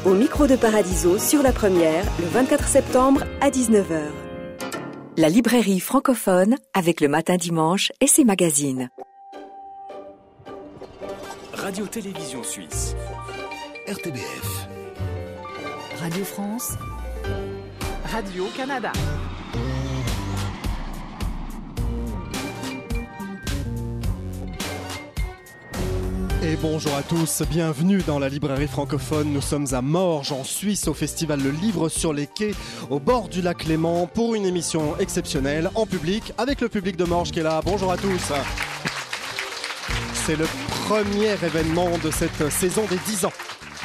au micro de Paradiso sur La Première, le 24 septembre à 19h. La librairie francophone avec Le Matin Dimanche et ses magazines. Radio-Télévision Suisse. RTBF. Radio France. Radio-Canada. Et bonjour à tous, bienvenue dans la librairie francophone. Nous sommes à Morges, en Suisse, au festival Le Livre sur les quais, au bord du lac Léman, pour une émission exceptionnelle, en public, avec le public de Morges qui est là. Bonjour à tous. C'est le premier événement de cette saison des 10 ans.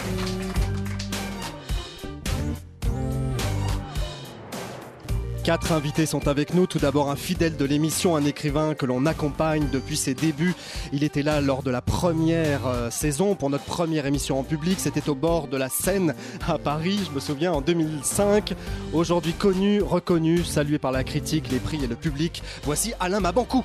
Quatre invités sont avec nous. Tout d'abord, un fidèle de l'émission, un écrivain que l'on accompagne depuis ses débuts. Il était là lors de la première saison pour notre première émission en public. C'était au bord de la Seine à Paris, je me souviens, en 2005. Aujourd'hui connu, reconnu, salué par la critique, les prix et le public. Voici Alain Mabanckou.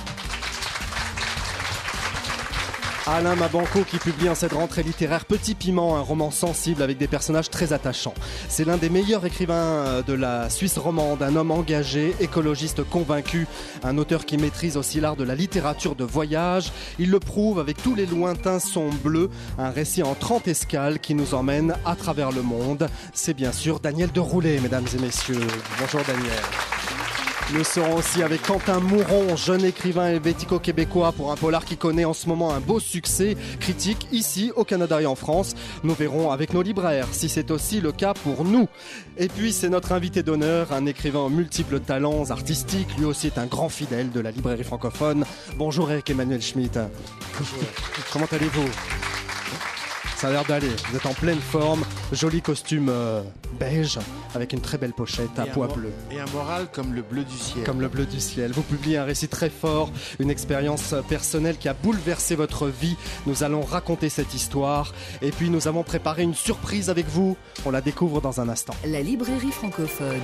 Alain Mabanckou qui publie en cette rentrée littéraire Petit Piment, un roman sensible avec des personnages très attachants. C'est l'un des meilleurs écrivains de la Suisse romande, un homme engagé, écologiste convaincu, un auteur qui maîtrise aussi l'art de la littérature de voyage. Il le prouve avec Tous les lointains sont bleus, un récit en 30 escales qui nous emmène à travers le monde. C'est bien sûr Daniel Deroulet, mesdames et messieurs. Bonjour Daniel. Nous serons aussi avec Quentin Mouron, jeune écrivain helvético-québécois pour un polar qui connaît en ce moment un beau succès critique ici au Canada et en France. Nous verrons avec nos libraires si c'est aussi le cas pour nous. Et puis c'est notre invité d'honneur, un écrivain aux multiples talents artistiques, lui aussi est un grand fidèle de la librairie francophone. Bonjour Eric Emmanuel Schmitt. Bonjour. Comment allez-vous ? Ça a l'air d'aller, vous êtes en pleine forme, joli costume beige avec une très belle pochette à pois bleu. Et un moral comme le bleu du ciel. Comme le bleu du ciel. Vous publiez un récit très fort, une expérience personnelle qui a bouleversé votre vie. Nous allons raconter cette histoire et puis nous avons préparé une surprise avec vous. On la découvre dans un instant. La librairie francophone.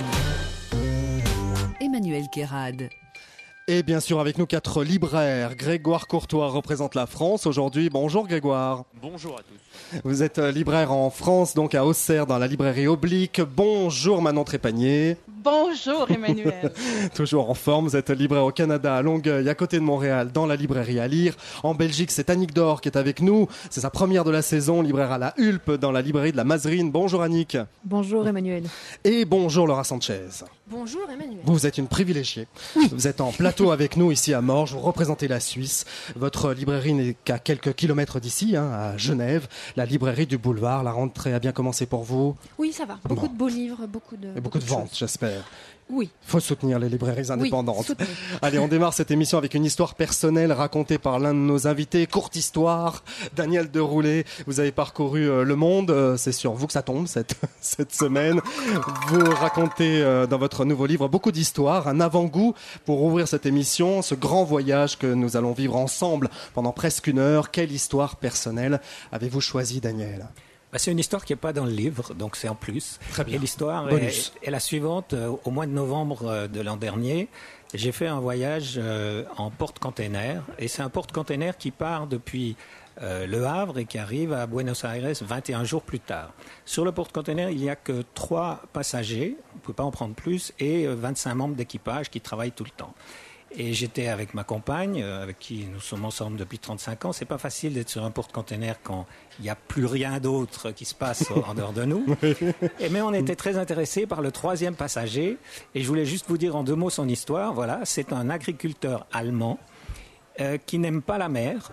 Emmanuel Kérad. Et bien sûr avec nous 4 libraires. Grégoire Courtois représente la France aujourd'hui. Bonjour Grégoire. Bonjour à tous. Vous êtes libraire en France, donc à Auxerre dans la librairie Oblique. Bonjour Manon Trépanier. Bonjour Emmanuel. Toujours en forme, vous êtes libraire au Canada à Longueuil, à côté de Montréal, dans la librairie à lire. En Belgique, c'est Annick Dor qui est avec nous. C'est sa première de la saison, libraire à la Hulpe, dans la librairie de la Mazerine. Bonjour Annick. Bonjour Emmanuel. Et bonjour Laura Sanchez. Bonjour Emmanuel. Vous êtes une privilégiée. Oui. Vous êtes en plateau avec nous ici à Morges, vous représentez la Suisse. Votre librairie n'est qu'à quelques kilomètres d'ici, à Genève. La librairie du boulevard, la rentrée a bien commencé pour vous? Oui, ça va. Beaucoup de beaux livres, beaucoup de ventes, j'espère. Oui. Faut soutenir les librairies indépendantes. Oui, allez, on démarre cette émission avec une histoire personnelle racontée par l'un de nos invités. Courte histoire, Daniel Deroulet. Vous avez parcouru le monde. C'est sur vous que ça tombe cette semaine. Vous racontez dans votre nouveau livre beaucoup d'histoires. Un avant-goût pour ouvrir cette émission, ce grand voyage que nous allons vivre ensemble pendant presque 1 heure. Quelle histoire personnelle avez-vous choisi, Daniel ? C'est une histoire qui n'est pas dans le livre, donc c'est en plus. Très bien. Et l'histoire est la suivante. Au mois de novembre de l'an dernier, j'ai fait un voyage en porte-container. Et c'est un porte-container qui part depuis Le Havre et qui arrive à Buenos Aires 21 jours plus tard. Sur le porte-container, il n'y a que 3 passagers, on ne peut pas en prendre plus, et 25 membres d'équipage qui travaillent tout le temps. Et j'étais avec ma compagne, avec qui nous sommes ensemble depuis 35 ans. C'est pas facile d'être sur un porte-container quand il n'y a plus rien d'autre qui se passe en dehors de nous. Mais on était très intéressés par le 3e passager. Et je voulais juste vous dire en 2 mots son histoire. Voilà, c'est un agriculteur allemand qui n'aime pas la mer,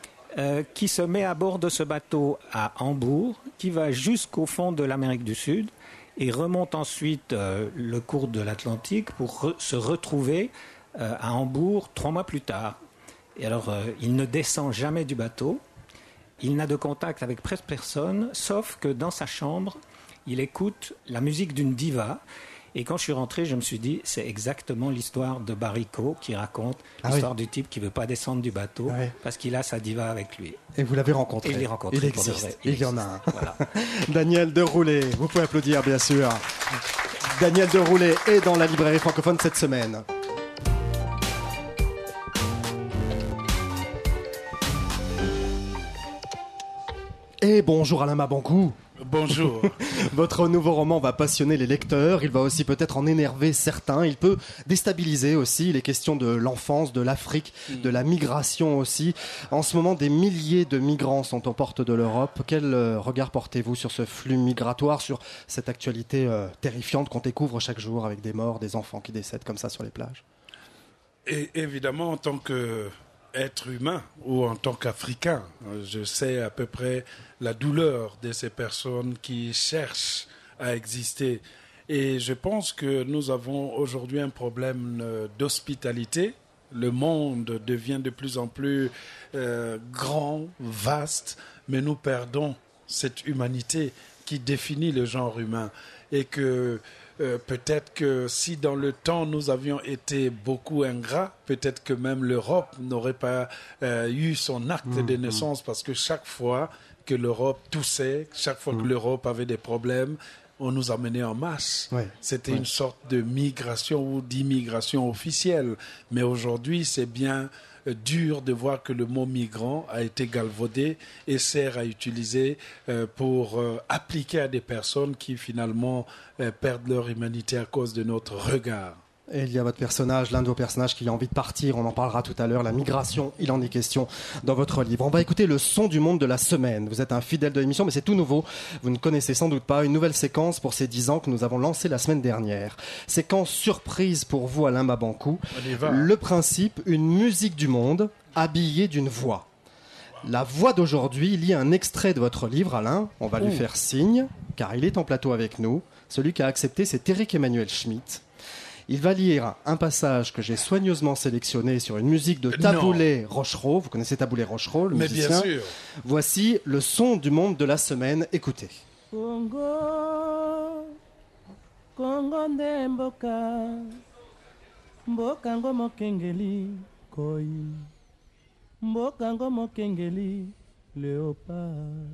qui se met à bord de ce bateau à Hambourg, qui va jusqu'au fond de l'Amérique du Sud et remonte ensuite le cours de l'Atlantique pour se retrouver à Hambourg 3 mois plus tard. Et alors, il ne descend jamais du bateau, il n'a de contact avec presque personne, sauf que dans sa chambre, il écoute la musique d'une diva. Et quand je suis rentré, je me suis dit, c'est exactement l'histoire de Barico qui raconte l'histoire du type qui ne veut pas descendre du bateau parce qu'il a sa diva avec lui. Et vous l'avez rencontré. Et je l'ai rencontré. Il existe. Il y en a un. Voilà. Daniel Deroulet, vous pouvez applaudir bien sûr. Daniel Deroulet est dans la librairie francophone cette semaine. Et bonjour Alain Mabanckou. bonjour. Votre nouveau roman va passionner les lecteurs, il va aussi peut-être en énerver certains, il peut déstabiliser aussi les questions de l'enfance, de l'Afrique, de la migration aussi. En ce moment, des milliers de migrants sont aux portes de l'Europe. Quel regard portez-vous sur ce flux migratoire, sur cette actualité terrifiante qu'on découvre chaque jour avec des morts, des enfants qui décèdent comme ça sur les plages? Et évidemment, en tant qu'être humain ou en tant qu'Africain, je sais à peu près la douleur de ces personnes qui cherchent à exister. Et je pense que nous avons aujourd'hui un problème d'hospitalité. Le monde devient de plus en plus grand, vaste, mais nous perdons cette humanité qui définit le genre humain. Et que peut-être que si dans le temps nous avions été beaucoup ingrats, peut-être que même l'Europe n'aurait pas eu son acte de naissance, parce que chaque fois que l'Europe toussait, chaque fois que l'Europe avait des problèmes, on nous amenait en masse. C'était une sorte de migration ou d'immigration officielle. Mais aujourd'hui, c'est bien dur de voir que le mot migrant a été galvaudé et sert à utiliser pour appliquer à des personnes qui finalement perdent leur humanité à cause de notre regard. Et il y a votre personnage, l'un de vos personnages qui a envie de partir, on en parlera tout à l'heure, la migration, il en est question dans votre livre. On va écouter le son du monde de la semaine. Vous êtes un fidèle de l'émission, mais c'est tout nouveau. Vous ne connaissez sans doute pas une nouvelle séquence pour ces 10 ans que nous avons lancée la semaine dernière. Séquence surprise pour vous, Alain Mabankou. Le principe, une musique du monde habillée d'une voix. La voix d'aujourd'hui lit un extrait de votre livre, Alain. On va lui faire signe, car il est en plateau avec nous. Celui qui a accepté, c'est Éric Emmanuel Schmitt. Il va lire un passage que j'ai soigneusement sélectionné sur une musique de Taboulé Rochereau. Vous connaissez Taboulé Rochereau, le musicien. Mais bien sûr. Voici le son du monde de la semaine. Écoutez. Congo, Congo nde mboka, mboka ngo mokengeli koi, mboka ngo mokengeli léopard.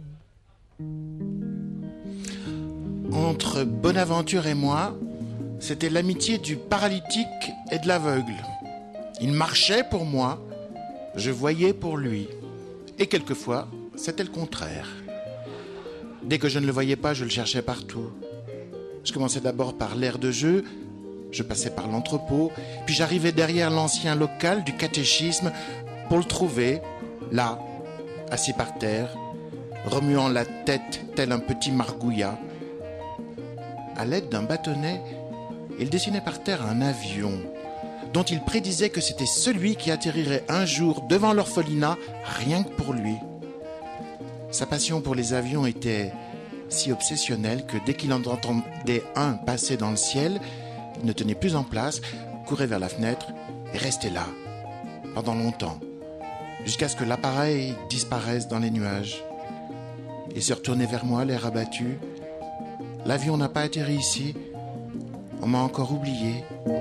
Entre Bonaventure et moi, c'était l'amitié du paralytique et de l'aveugle. Il marchait pour moi, je voyais pour lui. Et quelquefois, c'était le contraire. Dès que je ne le voyais pas, je le cherchais partout. Je commençais d'abord par l'aire de jeu, je passais par l'entrepôt, puis j'arrivais derrière l'ancien local du catéchisme pour le trouver, là, assis par terre, remuant la tête tel un petit margouillat. À l'aide d'un bâtonnet, il dessinait par terre un avion dont il prédisait que c'était celui qui atterrirait un jour devant l'orphelinat rien que pour lui. Sa passion pour les avions était si obsessionnelle que dès qu'il en entendait un passer dans le ciel, il ne tenait plus en place, courait vers la fenêtre et restait là, pendant longtemps, jusqu'à ce que l'appareil disparaisse dans les nuages. Il se retournait vers moi, l'air abattu. « L'avion n'a pas atterri ici. On m'a encore oublié. »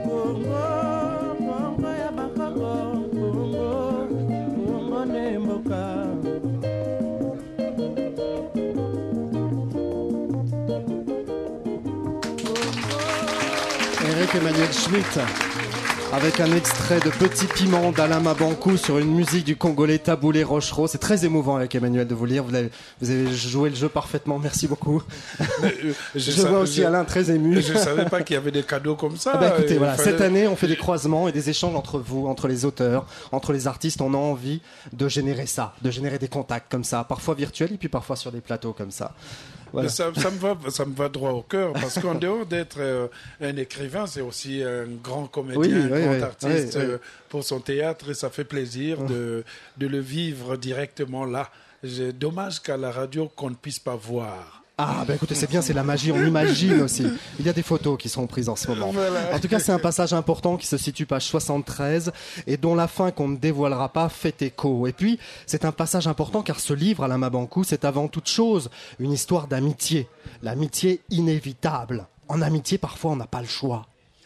Éric Emmanuel Schmitt, avec un extrait de Petit Piment d'Alain Mabankou sur une musique du Congolais Taboulé Rochereau. C'est très émouvant avec Emmanuel de vous lire. Vous avez joué le jeu parfaitement. Merci beaucoup. Je vois aussi Alain très ému. Je ne savais pas qu'il y avait des cadeaux comme ça. Écoutez, voilà, cette année, on fait des croisements et des échanges entre vous, entre les auteurs, entre les artistes. On a envie de générer ça, de générer des contacts comme ça, parfois virtuels et puis parfois sur des plateaux comme ça. Voilà. Ça me va droit au cœur, parce qu'en dehors d'être un écrivain, c'est aussi un grand comédien, un grand artiste pour son théâtre, et ça fait plaisir de le vivre directement là. Dommage qu'à la radio, qu'on ne puisse pas voir. Ah, écoutez, c'est bien, c'est la magie, on imagine aussi. Il y a des photos qui sont prises en ce moment. Voilà. En tout cas, c'est un passage important qui se situe page 73 et dont la fin qu'on ne dévoilera pas fait écho. Et puis, c'est un passage important car ce livre, Alain Mabankou, c'est avant toute chose une histoire d'amitié. L'amitié inévitable. En amitié, parfois, on n'a pas le choix.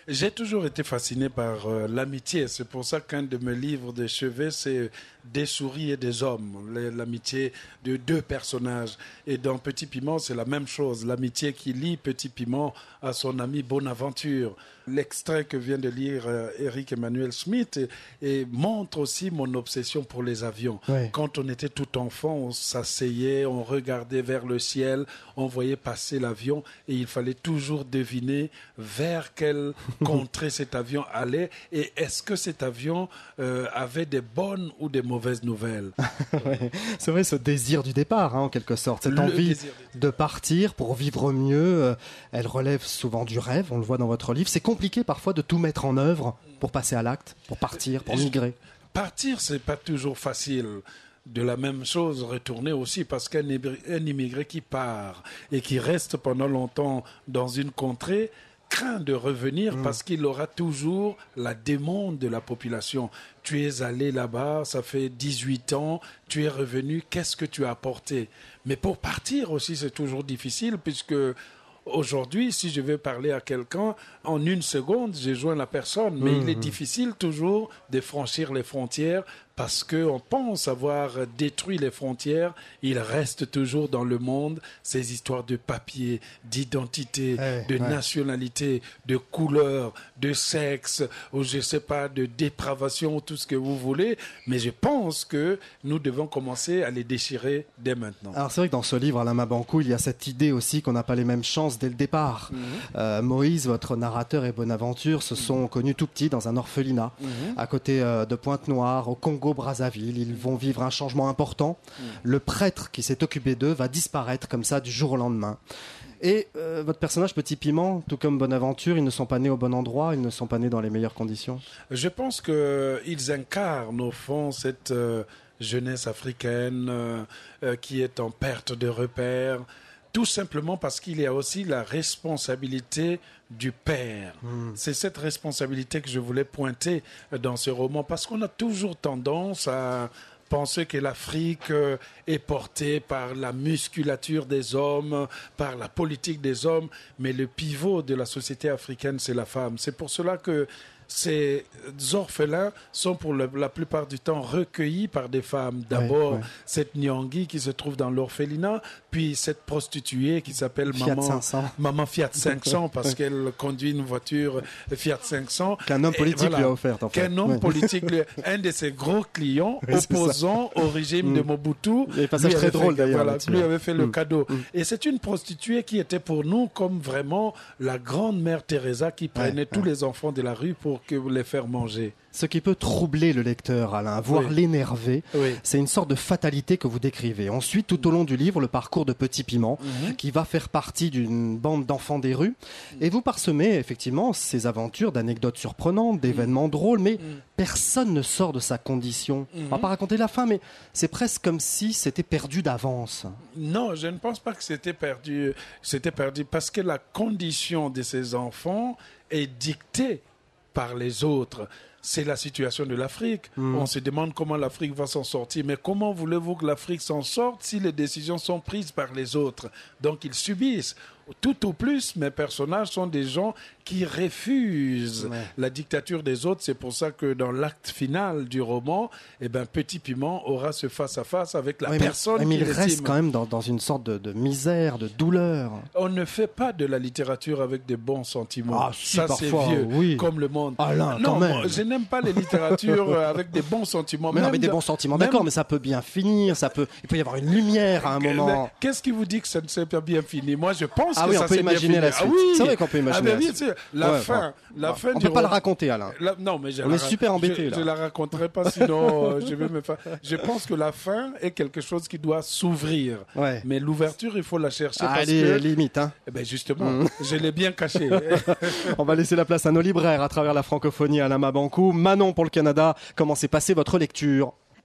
J'ai toujours été fasciné par l'amitié. C'est pour ça qu'un de mes livres de chevet, c'est Des souris et des hommes. L'amitié de deux personnages. Et dans Petit Piment, c'est la même chose. L'amitié qui lie Petit Piment à son ami Bonaventure. L'extrait que vient de lire Éric Emmanuel Schmitt et montre aussi mon obsession pour les avions. Ouais. Quand on était tout enfant, on s'asseyait, on regardait vers le ciel, on voyait passer l'avion et il fallait toujours deviner vers quelle contrée cet avion allait et est-ce que cet avion avait des bonnes ou des mauvaises nouvelles. Ouais. C'est vrai, ce désir du départ, en quelque sorte, cette envie de partir pour vivre mieux, elle relève souvent du rêve, on le voit dans votre livre. C'est compliqué parfois de tout mettre en œuvre pour passer à l'acte, pour partir, pour migrer. Partir, c'est pas toujours facile. De la même chose, retourner aussi, parce qu'un immigré qui part et qui reste pendant longtemps dans une contrée craint de revenir parce qu'il aura toujours la demande de la population. Tu es allé là-bas, ça fait 18 ans, tu es revenu, qu'est-ce que tu as apporté? Mais pour partir aussi, c'est toujours difficile puisque aujourd'hui, si je veux parler à quelqu'un, en une seconde, j'ai joint la personne. Mais il est difficile toujours de franchir les frontières parce qu'on pense avoir détruit les frontières. Il reste toujours dans le monde ces histoires de papier, d'identité, de nationalité, de couleur, de sexe, ou je ne sais pas, de dépravation, tout ce que vous voulez. Mais je pense que nous devons commencer à les déchirer dès maintenant. Alors c'est vrai que dans ce livre, Alain Mabanckou, il y a cette idée aussi qu'on n'a pas les mêmes chances dès le départ. Moïse, votre narrateur, et Bonaventure se sont connus tout petits dans un orphelinat à côté de Pointe-Noire, au Congo-Brazzaville. Ils vont vivre un changement important. Le prêtre qui s'est occupé d'eux va disparaître comme ça du jour au lendemain. Et votre personnage, Petit Piment, tout comme Bonaventure, ils ne sont pas nés au bon endroit, ils ne sont pas nés dans les meilleures conditions. Je pense qu'ils incarnent au fond cette jeunesse africaine qui est en perte de repères, tout simplement parce qu'il y a aussi la responsabilité du père. C'est cette responsabilité que je voulais pointer dans ce roman, parce qu'on a toujours tendance à penser que l'Afrique est portée par la musculature des hommes, par la politique des hommes, mais le pivot de la société africaine, c'est la femme. C'est pour cela que ces orphelins sont pour la plupart du temps recueillis par des femmes. D'abord, cette Nyangui qui se trouve dans l'orphelinat, puis cette prostituée qui s'appelle Maman Fiat 500 parce qu'elle conduit une voiture Fiat 500. Qu'un homme politique lui a offerte. En fait. Qu'un homme politique, un de ses gros clients opposants au régime de Mobutu. Il y a un passage très drôle d'ailleurs. Lui avait fait le cadeau. Et c'est une prostituée qui était pour nous comme vraiment la grande mère Teresa qui prenait tous les enfants de la rue pour les faire manger. Ce qui peut troubler le lecteur, Alain, voire l'énerver, c'est une sorte de fatalité que vous décrivez. Ensuite, tout au long du livre, le parcours de Petit Piment, qui va faire partie d'une bande d'enfants des rues. Et vous parsemez effectivement ces aventures d'anecdotes surprenantes, d'événements drôles, mais personne ne sort de sa condition. On va pas raconter la fin, mais c'est presque comme si c'était perdu d'avance. Non, je ne pense pas que c'était perdu. C'était perdu parce que la condition de ces enfants est dictée par les autres. C'est la situation de l'Afrique. On se demande comment l'Afrique va s'en sortir. Mais comment voulez-vous que l'Afrique s'en sorte si les décisions sont prises par les autres? Donc ils subissent. Tout au plus, mes personnages sont des gens qui refusent la dictature des autres. C'est pour ça que dans l'acte final du roman, Petit Piment aura ce face-à-face avec la personne mais qui il reste quand même dans une sorte de misère, de douleur. On ne fait pas de la littérature avec des bons sentiments. Ah, si, parfois, c'est vieux, comme le monde. Alain, non, quand même. Je n'aime pas les littératures avec des bons sentiments. Mais non, mais des bons sentiments, d'accord, mais ça peut bien finir. Il peut y avoir une lumière à un moment. Qu'est-ce qui vous dit que ça ne s'est pas bien fini? Moi, je pense que on ça peut s'est bien imaginer fini. la suite. C'est vrai qu'on peut imaginer la suite. La fin on ne peut pas la raconter, Alain. Non, mais on est super embêtés. Je la raconterai pas, sinon je vais me faire. Je pense que la fin est quelque chose qui doit s'ouvrir. Mais l'ouverture, il faut la chercher parce que limite. Justement, je l'ai bien caché. On va laisser la place à nos libraires à travers la francophonie. Alain Mabanckou, Manon pour le Canada. Comment s'est passée votre lecture?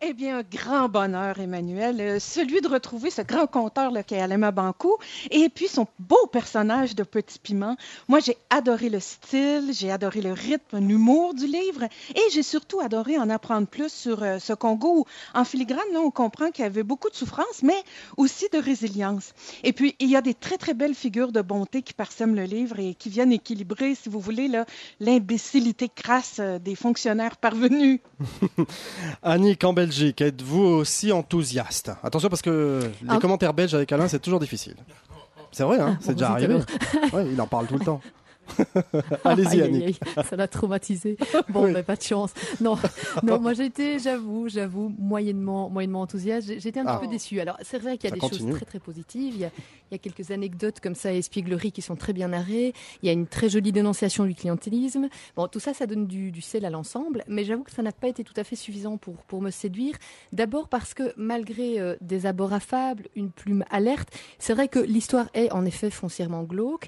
Eh bien, un grand bonheur, Emmanuel, celui de retrouver ce grand conteur là, qu'est Alain Mabankou, et puis son beau personnage de Petit Piment. Moi, j'ai adoré le style, j'ai adoré le rythme, l'humour du livre, et j'ai surtout adoré en apprendre plus sur ce Congo où, en filigrane, là, on comprend qu'il y avait beaucoup de souffrance, mais aussi de résilience. Et puis, il y a des très, très belles figures de bonté qui parsèment le livre et qui viennent équilibrer, si vous voulez, là, l'imbécilité crasse des fonctionnaires parvenus. Annick, en Belgique, êtes-vous aussi enthousiaste? Attention parce que les commentaires belges avec Alain, c'est toujours difficile. C'est vrai, hein, c'est déjà arrivé. Ouais, il en parle tout le temps. Allez-y, Annick. Ça l'a traumatisé. Bon, oui. Pas de chance. Non, moi j'étais, j'avoue, moyennement enthousiaste. J'étais un petit peu déçue. Alors, c'est vrai qu'il y a des choses très très positives. Il y a quelques anecdotes comme ça, espiègleries qui sont très bien narrées. Il y a une très jolie dénonciation du clientélisme. Bon, tout ça, ça donne du sel à l'ensemble. Mais j'avoue que ça n'a pas été tout à fait suffisant pour me séduire. D'abord parce que malgré des abords affables, une plume alerte, c'est vrai que l'histoire est en effet foncièrement glauque.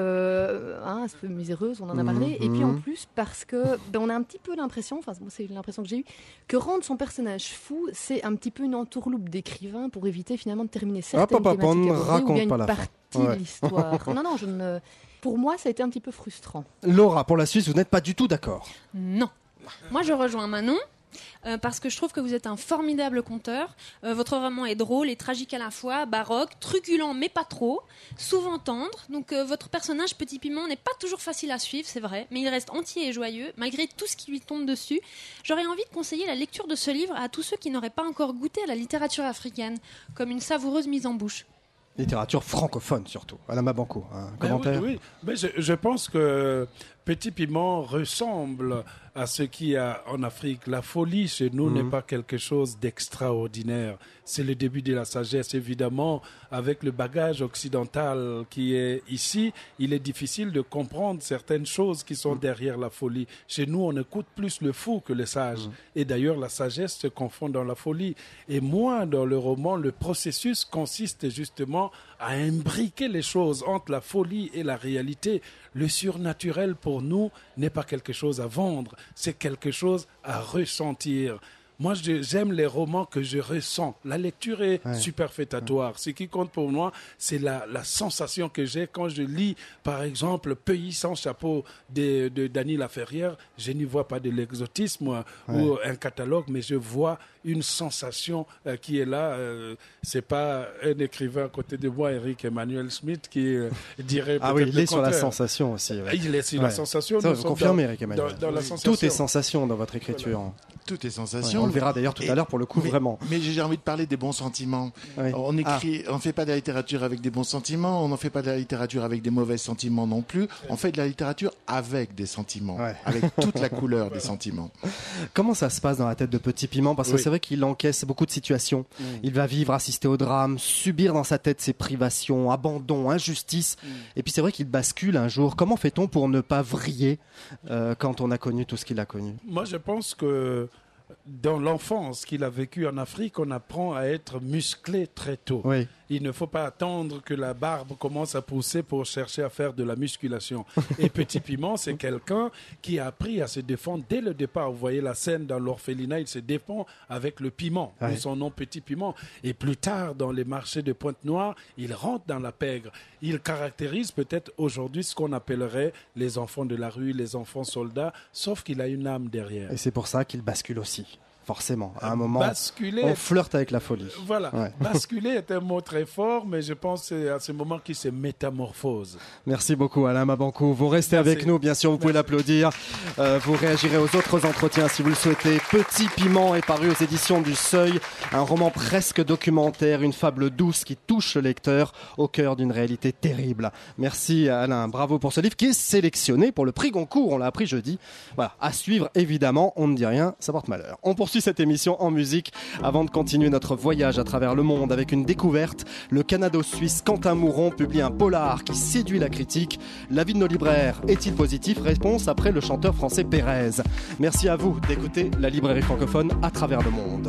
Un peu miséreuse, on en a parlé, et puis en plus parce que on a un petit peu l'impression, enfin c'est l'impression que j'ai eue, que rendre son personnage fou, c'est un petit peu une entourloupe d'écrivain pour éviter finalement de terminer certaines thématiques abordées ou bien une partie de l'histoire. Non, pour moi ça a été un petit peu frustrant. Laura, pour la Suisse, vous n'êtes pas du tout d'accord? Non. Moi je rejoins Manon. Parce que je trouve que vous êtes un formidable conteur. Votre roman est drôle et tragique à la fois, baroque, truculent mais pas trop, souvent tendre. Donc votre personnage Petit Piment n'est pas toujours facile à suivre, c'est vrai, mais il reste entier et joyeux malgré tout ce qui lui tombe dessus. J'aurais envie de conseiller la lecture de ce livre à tous ceux qui n'auraient pas encore goûté à la littérature africaine, comme une savoureuse mise en bouche. Littérature francophone surtout. Alain Mabankou, un commentaire? Oui. Mais je pense que Petit Piment ressemble à ce qu'il y a en Afrique. La folie chez nous n'est pas quelque chose d'extraordinaire. C'est le début de la sagesse. Évidemment, avec le bagage occidental qui est ici, il est difficile de comprendre certaines choses qui sont derrière la folie. Chez nous, on écoute plus le fou que le sage. Et d'ailleurs, la sagesse se confond dans la folie. Et moi, dans le roman, le processus consiste justement à imbriquer les choses entre la folie et la réalité. Le surnaturel, pour nous, n'est pas quelque chose à vendre, c'est quelque chose à ressentir. Moi, j'aime les romans que je ressens. La lecture est superfétatoire. Ce qui compte pour moi, c'est la sensation que j'ai quand je lis, par exemple, Pays sans chapeau de Dany Laferrière. Je n'y vois pas de l'exotisme ou un catalogue, mais je vois une sensation qui est là. C'est pas un écrivain à côté de moi, Eric Emmanuel Schmitt, qui dirait peut-être il est sur la sensation aussi. Il est sur la sensation. Ça, vous confirmez, Eric Emmanuel. Dans la sensation. Tout est sensation dans votre écriture. Voilà. Tout est sensation. On le verra d'ailleurs tout à l'heure pour le coup, vraiment. Mais j'ai envie de parler des bons sentiments. On écrit, on fait pas de la littérature avec des bons sentiments, on n'en fait pas de la littérature avec des mauvais sentiments non plus. On fait de la littérature avec des sentiments, avec toute la couleur des sentiments. Comment ça se passe dans la tête de Petit Piment? Parce que c'est vrai qu'il encaisse beaucoup de situations. Il va vivre, assister au drame, subir dans sa tête ses privations, abandon, injustice. Et puis c'est vrai qu'il bascule un jour. Comment fait-on pour ne pas vriller quand on a connu tout ce qu'il a connu? Moi, je pense que dans l'enfance qu'il a vécue en Afrique, on apprend à être musclé très tôt. Il ne faut pas attendre que la barbe commence à pousser pour chercher à faire de la musculation. Et Petit Piment, c'est quelqu'un qui a appris à se défendre dès le départ. Vous voyez la scène dans l'orphelinat, il se défend avec le piment, de son nom Petit Piment. Et plus tard, dans les marchés de Pointe-Noire, il rentre dans la pègre. Il caractérise peut-être aujourd'hui ce qu'on appellerait les enfants de la rue, les enfants soldats, sauf qu'il a une âme derrière. Et c'est pour ça qu'il bascule aussi. Forcément, à un moment, on flirte avec la folie. Voilà, basculer est un mot très fort, mais je pense que c'est à ce moment qu'il se métamorphose. Merci beaucoup Alain Mabankou. Vous restez avec nous, bien sûr, vous pouvez l'applaudir. Vous réagirez aux autres entretiens si vous le souhaitez. Petit Piment est paru aux éditions du Seuil, un roman presque documentaire, une fable douce qui touche le lecteur au cœur d'une réalité terrible. Merci Alain, bravo pour ce livre qui est sélectionné pour le prix Goncourt, on l'a appris jeudi. Voilà, à suivre évidemment, on ne dit rien, ça porte malheur. On poursuit cette émission en musique avant de continuer notre voyage à travers le monde avec une découverte. Le Canado-Suisse Quentin Mouron publie un polar qui séduit la critique. L'avis de nos libraires est-il positif? Réponse après le chanteur français Pérez. Merci à vous d'écouter la librairie francophone à travers le monde.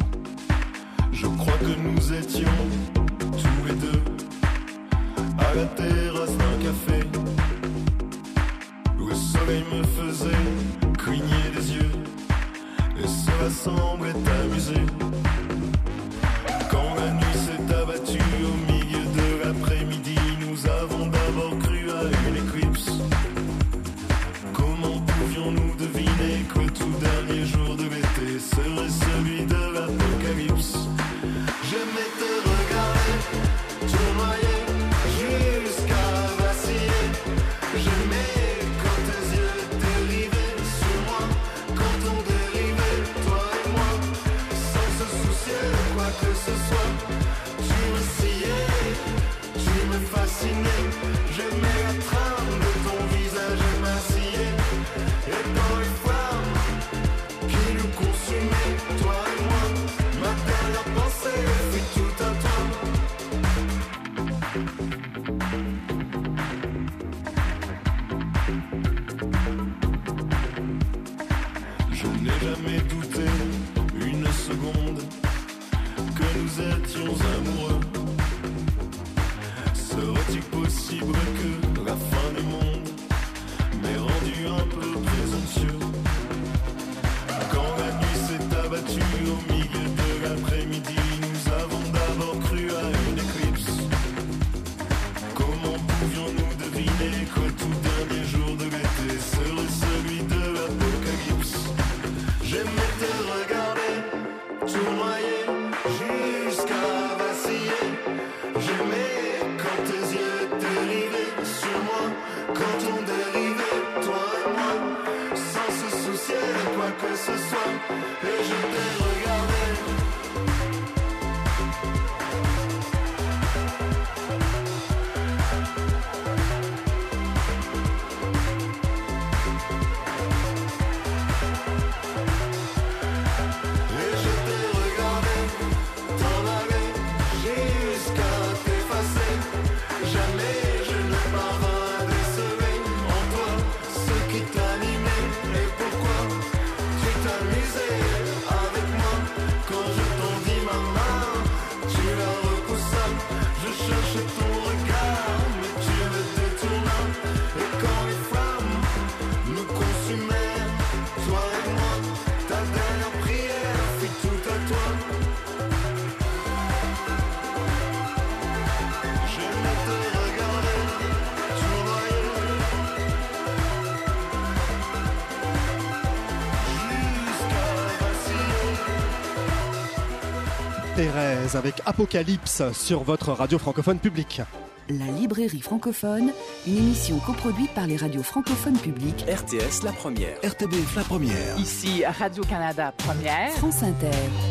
Je crois que nous étions tous les deux à la terrasse d'un café où le soleil me faisait cligner des yeux. Et cela semblait t'amuser. n'ai jamais douté une seconde que nous étions amoureux. Serait-il possible que la fin du monde m'ait rendu un peu présomptueux? Quand la nuit s'est abattue au milieu de l'après-midi, nous avons d'abord cru à une éclipse. Comment pouvions-nous deviner que tout dernier jour de l'été serait celui de l'apocalypse? J'aimais te regarder, tournoyer, jusqu'à vaciller. J'aimais quand tes yeux étaient rivés sur moi, quand on dérivait, toi et moi, sans se soucier de quoi que ce soit. Et je t'ai regardé. Thérèse avec Apocalypse sur votre radio francophone publique. La librairie francophone, une émission coproduite par les radios francophones publiques. RTS La Première. RTBF La Première. Ici Radio-Canada Première. France Inter.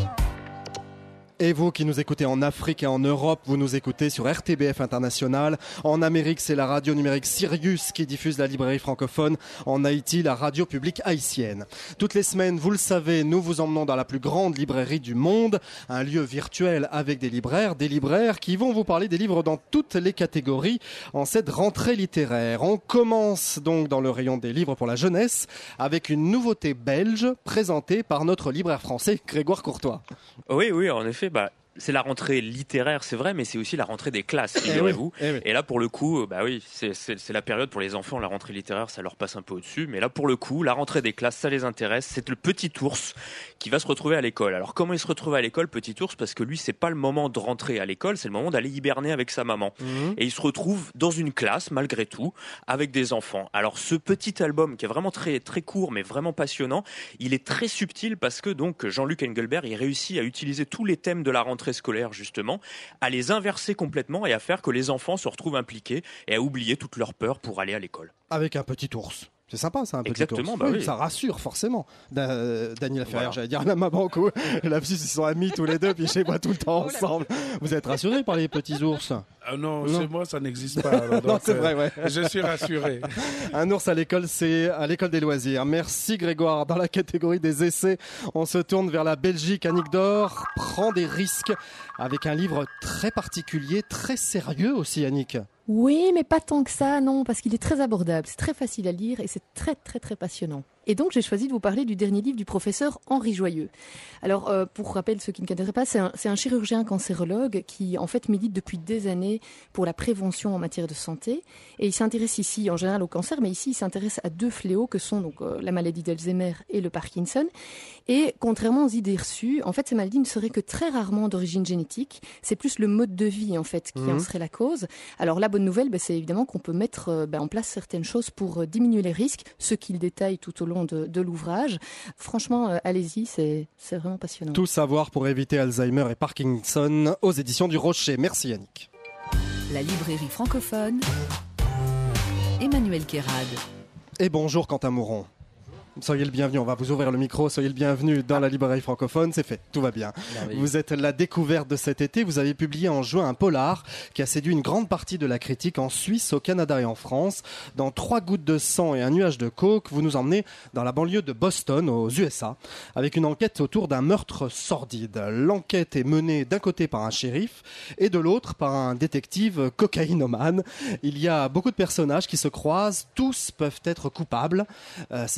Et vous qui nous écoutez en Afrique et en Europe, vous nous écoutez sur RTBF International. En Amérique, c'est la radio numérique Sirius qui diffuse la librairie francophone. En Haïti, la radio publique haïtienne. Toutes les semaines, vous le savez, nous vous emmenons dans la plus grande librairie du monde, un lieu virtuel avec des libraires qui vont vous parler des livres dans toutes les catégories en cette rentrée littéraire. On commence donc dans le rayon des livres pour la jeunesse avec une nouveauté belge présentée par notre libraire français Grégoire Courtois. Oui, en effet. C'est la rentrée littéraire, c'est vrai, mais c'est aussi la rentrée des classes, figurez-vous. Et là, pour le coup, c'est la période pour les enfants, la rentrée littéraire, ça leur passe un peu au-dessus. Mais là, pour le coup, la rentrée des classes, ça les intéresse. C'est le petit ours qui va se retrouver à l'école. Alors, comment il se retrouve à l'école, petit ours? Parce que lui, c'est pas le moment de rentrer à l'école, c'est le moment d'aller hiberner avec sa maman. Et il se retrouve dans une classe, malgré tout, avec des enfants. Alors, ce petit album, qui est vraiment très, très court, mais vraiment passionnant, il est très subtil parce que, donc, Jean-Luc Engelbert, il réussit à utiliser tous les thèmes de la rentrée scolaire, justement, à les inverser complètement et à faire que les enfants se retrouvent impliqués et à oublier toutes leurs peurs pour aller à l'école. Avec un petit ours. C'est sympa, ça, un petit Exactement, ours. Oui. Ça rassure, forcément. Daniel Ferrière, j'allais dire Alain Mabanco. Là-dessus, ils sont amis tous les deux, puis chez moi tout le temps ensemble. Vous êtes rassurés par les petits ours? Non, chez moi, ça n'existe pas. Alors, donc, non, c'est vrai, ouais. Je suis rassuré. Un ours à l'école, c'est à l'école des loisirs. Merci Grégoire. Dans la catégorie des essais, on se tourne vers la Belgique. Annick Dor prend des risques avec un livre très particulier, très sérieux aussi, Annick. Oui, mais pas tant que ça, non, parce qu'il est très abordable, c'est très facile à lire et c'est très très très passionnant. Et donc j'ai choisi de vous parler du dernier livre du professeur Henri Joyeux. Alors pour rappel, ceux qui ne connaîtraient pas, c'est un chirurgien cancérologue qui en fait milite depuis des années pour la prévention en matière de santé. Et il s'intéresse ici en général au cancer, mais ici il s'intéresse à deux fléaux que sont donc la maladie d'Alzheimer et le Parkinson. Et contrairement aux idées reçues, en fait ces maladies ne seraient que très rarement d'origine génétique. C'est plus le mode de vie en fait qui en serait la cause. Alors la bonne nouvelle, c'est évidemment qu'on peut mettre en place certaines choses pour diminuer les risques, ce qu'il détaille tout au long de l'ouvrage. Franchement, allez-y, c'est vraiment passionnant. Tout savoir pour éviter Alzheimer et Parkinson aux éditions du Rocher. Merci Yannick. La librairie francophone, Emmanuel Kérad. Et bonjour Quentin Mouron. Soyez le bienvenu, on va vous ouvrir le micro, soyez le bienvenu dans la librairie francophone, c'est fait, tout va bien. Vous êtes la découverte de cet été, vous avez publié en juin un polar qui a séduit une grande partie de la critique en Suisse, au Canada et en France. Dans 3 gouttes de sang et un nuage de coke, vous nous emmenez dans la banlieue de Boston, aux USA, avec une enquête autour d'un meurtre sordide. L'enquête est menée d'un côté par un shérif et de l'autre par un détective cocaïnomane. Il y a beaucoup de personnages qui se croisent, tous peuvent être coupables, c'est ce qu'on découvre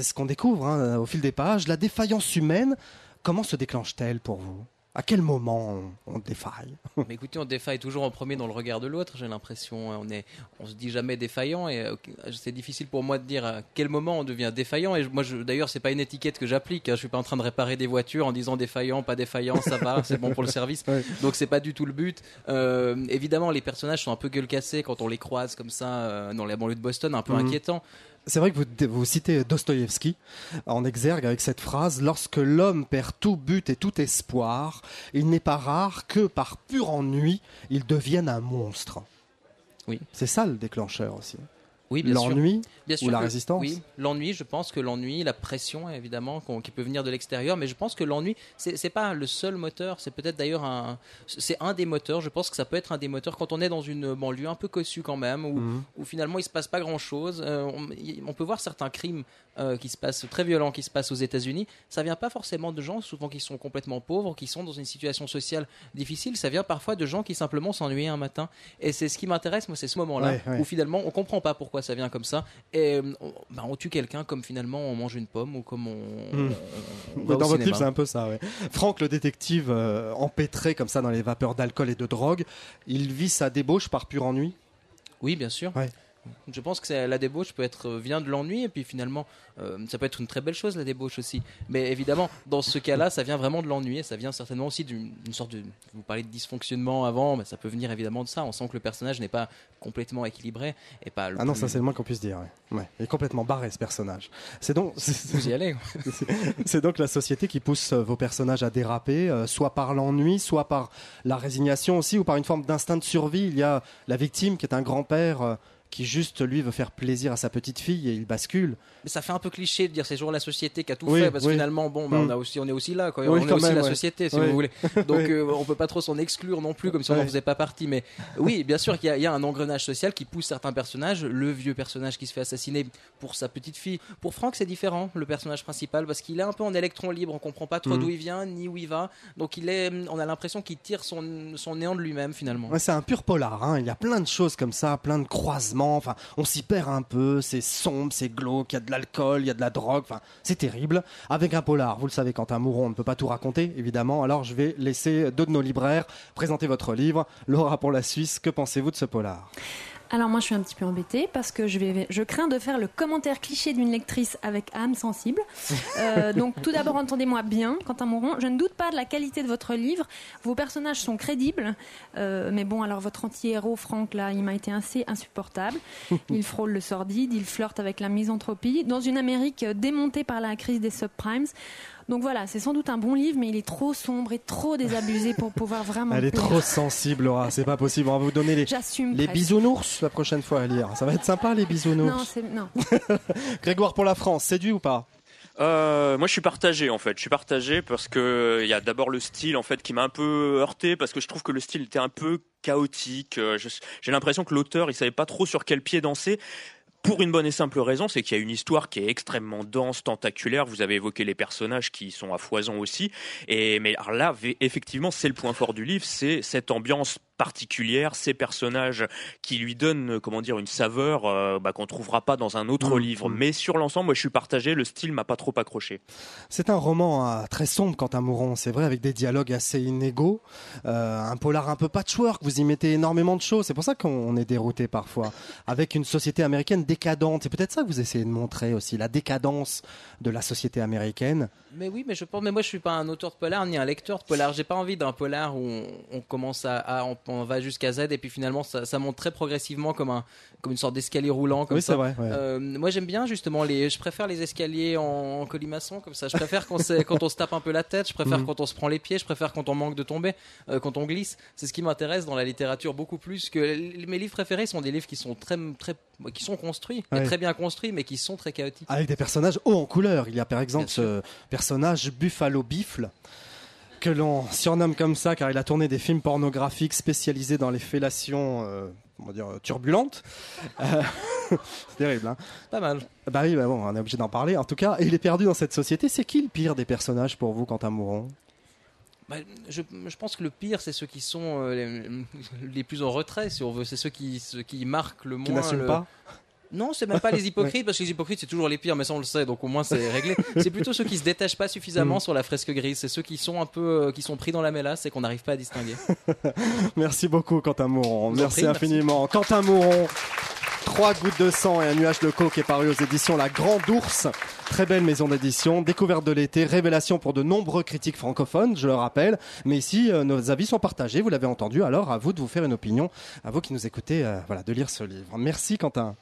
découvre au fil des pages. La défaillance humaine, comment se déclenche-t-elle pour vous ? À quel moment on défaille ? Mais écoutez, on défaille toujours en premier dans le regard de l'autre, j'ai l'impression. On se dit jamais défaillant et c'est difficile pour moi de dire à quel moment on devient défaillant. Et moi, d'ailleurs, c'est pas une étiquette que j'applique. Je suis pas en train de réparer des voitures en disant défaillant, pas défaillant, ça va, c'est bon pour le service. Ouais. Donc c'est pas du tout le but. Évidemment, les personnages sont un peu gueule cassée quand on les croise comme ça dans la banlieue de Boston, un peu inquiétant. C'est vrai que vous citez Dostoïevski en exergue avec cette phrase « Lorsque l'homme perd tout but et tout espoir, il n'est pas rare que, par pur ennui, il devienne un monstre. » Oui. C'est ça le déclencheur aussi. Oui, bien l'ennui sûr ou la résistance. Oui, l'ennui, je pense que l'ennui, la pression évidemment qui peut venir de l'extérieur, mais je pense que l'ennui, c'est pas le seul moteur, c'est peut-être d'ailleurs c'est un des moteurs, je pense que ça peut être un des moteurs quand on est dans une banlieue un peu cossue quand même, où finalement il se passe pas grand-chose, on peut voir certains crimes qui se passent, très violents qui se passent aux États-Unis, ça vient pas forcément de gens souvent qui sont complètement pauvres, qui sont dans une situation sociale difficile, ça vient parfois de gens qui simplement s'ennuient un matin, et c'est ce qui m'intéresse, moi, c'est ce moment-là, où finalement on comprend pas pourquoi ça vient comme ça, et on tue quelqu'un comme finalement on mange une pomme ou comme on va dans au votre cinéma. livre c'est un peu ça, ouais. Franck, le détective empêtré comme ça dans les vapeurs d'alcool et de drogue, il vit sa débauche par pur ennui. Oui, bien sûr. Ouais. Je pense que la débauche vient de l'ennui, et puis finalement ça peut être une très belle chose, la débauche aussi, mais évidemment dans ce cas-là ça vient vraiment de l'ennui, et ça vient certainement aussi d'une sorte de, vous parlez de dysfonctionnement avant, mais ça peut venir évidemment de ça, on sent que le personnage n'est pas complètement équilibré et pas le non, ça c'est le moins qu'on puisse dire, ouais. Il est complètement barré ce personnage. Vous y allez. C'est donc la société qui pousse vos personnages à déraper, soit par l'ennui, soit par la résignation aussi, ou par une forme d'instinct de survie. Il y a la victime qui est un grand-père qui juste lui veut faire plaisir à sa petite fille et il bascule. Mais ça fait un peu cliché de dire c'est toujours la société qui a tout fait, parce que finalement on est aussi là, on est aussi la société si vous voulez, donc on peut pas trop s'en exclure non plus comme si on n'en faisait pas partie, mais oui bien sûr qu'il y a un engrenage social qui pousse certains personnages, le vieux personnage qui se fait assassiner pour sa petite fille. Pour Franck c'est différent, le personnage principal, parce qu'il est un peu en électron libre, on comprend pas trop d'où il vient ni où il va, donc on a l'impression qu'il tire son néant de lui-même finalement. Ouais, c'est un pur polar, il y a plein de choses comme ça, plein de croisements. Enfin, on s'y perd un peu, c'est sombre, c'est glauque, il y a de l'alcool, il y a de la drogue, enfin, c'est terrible. Avec un polar, vous le savez, Quentin Mouron, on ne peut pas tout raconter, évidemment. Alors, je vais laisser deux de nos libraires présenter votre livre. Laura pour la Suisse, que pensez-vous de ce polar ? Alors moi je suis un petit peu embêtée parce que je crains de faire le commentaire cliché d'une lectrice avec âme sensible. Donc tout d'abord entendez-moi bien, Quentin Mouron, je ne doute pas de la qualité de votre livre, vos personnages sont crédibles, mais bon alors votre anti-héros Franck là il m'a été assez insupportable, il frôle le sordide, il flirte avec la misanthropie, dans une Amérique démontée par la crise des subprimes. Donc voilà, c'est sans doute un bon livre, mais il est trop sombre et trop désabusé pour pouvoir vraiment... Elle est trop sensible, Laura, c'est pas possible. On va vous donner les bisounours la prochaine fois à lire. Ça va être sympa, les bisounours. Non. Grégoire pour la France, séduit ou pas ? Moi je suis partagé en fait. Je suis partagé parce que il y a d'abord le style en fait qui m'a un peu heurté, parce que je trouve que le style était un peu chaotique. J'ai l'impression que l'auteur il savait pas trop sur quel pied danser. Pour une bonne et simple raison, c'est qu'il y a une histoire qui est extrêmement dense, tentaculaire. Vous avez évoqué les personnages qui sont à foison aussi. Mais alors là, effectivement, c'est le point fort du livre, c'est cette ambiance particulière, ces personnages qui lui donnent, une saveur qu'on trouvera pas dans un autre livre. Mais sur l'ensemble, moi, je suis partagé. Le style m'a pas trop accroché. C'est un roman très sombre, Quentin Mouron, c'est vrai, avec des dialogues assez inégaux, un polar un peu patchwork. Vous y mettez énormément de choses. C'est pour ça qu'on est dérouté parfois. Avec une société américaine décadente. C'est peut-être ça que vous essayez de montrer aussi, la décadence de la société américaine. Mais oui, mais moi je suis pas un auteur de polar ni un lecteur de polar. J'ai pas envie d'un polar où on commence on va jusqu'à Z et puis finalement ça monte très progressivement comme une sorte d'escalier roulant comme ça. C'est vrai. Ouais. Moi j'aime bien justement je préfère les escaliers en colimaçon comme ça. Je préfère quand on se tape un peu la tête. Je préfère quand on se prend les pieds. Je préfère quand on manque de tomber, quand on glisse. C'est ce qui m'intéresse dans la littérature beaucoup plus que mes livres préférés sont des livres qui sont qui sont construits, très bien construits, mais qui sont très chaotiques. Avec des personnages hauts en couleur. Il y a par exemple ce personnage Buffalo Biffle, que l'on surnomme comme ça car il a tourné des films pornographiques spécialisés dans les fellations turbulentes. C'est terrible, hein. Pas mal. Bah oui, on est obligé d'en parler. En tout cas, il est perdu dans cette société. C'est qui le pire des personnages pour vous, Quentin Mouron ? Je pense que le pire, c'est ceux qui sont les plus en retrait, si on veut. C'est ceux qui marquent le moins. Qui n'assument pas ? Non, c'est même pas les hypocrites, parce que les hypocrites, c'est toujours les pires, mais ça on le sait, donc au moins c'est réglé. C'est plutôt ceux qui se détachent pas suffisamment sur la fresque grise. C'est ceux qui sont un peu, qui sont pris dans la mélasse et qu'on n'arrive pas à distinguer. Merci beaucoup, Quentin Mouron. Merci infiniment. Quentin Mouron. 3 gouttes de sang et un nuage de coke est paru aux éditions La Grande Ourse. Très belle maison d'édition, découverte de l'été, révélation pour de nombreux critiques francophones, je le rappelle. Mais ici, nos avis sont partagés, vous l'avez entendu, alors à vous de vous faire une opinion, à vous qui nous écoutez, de lire ce livre. Merci Quentin.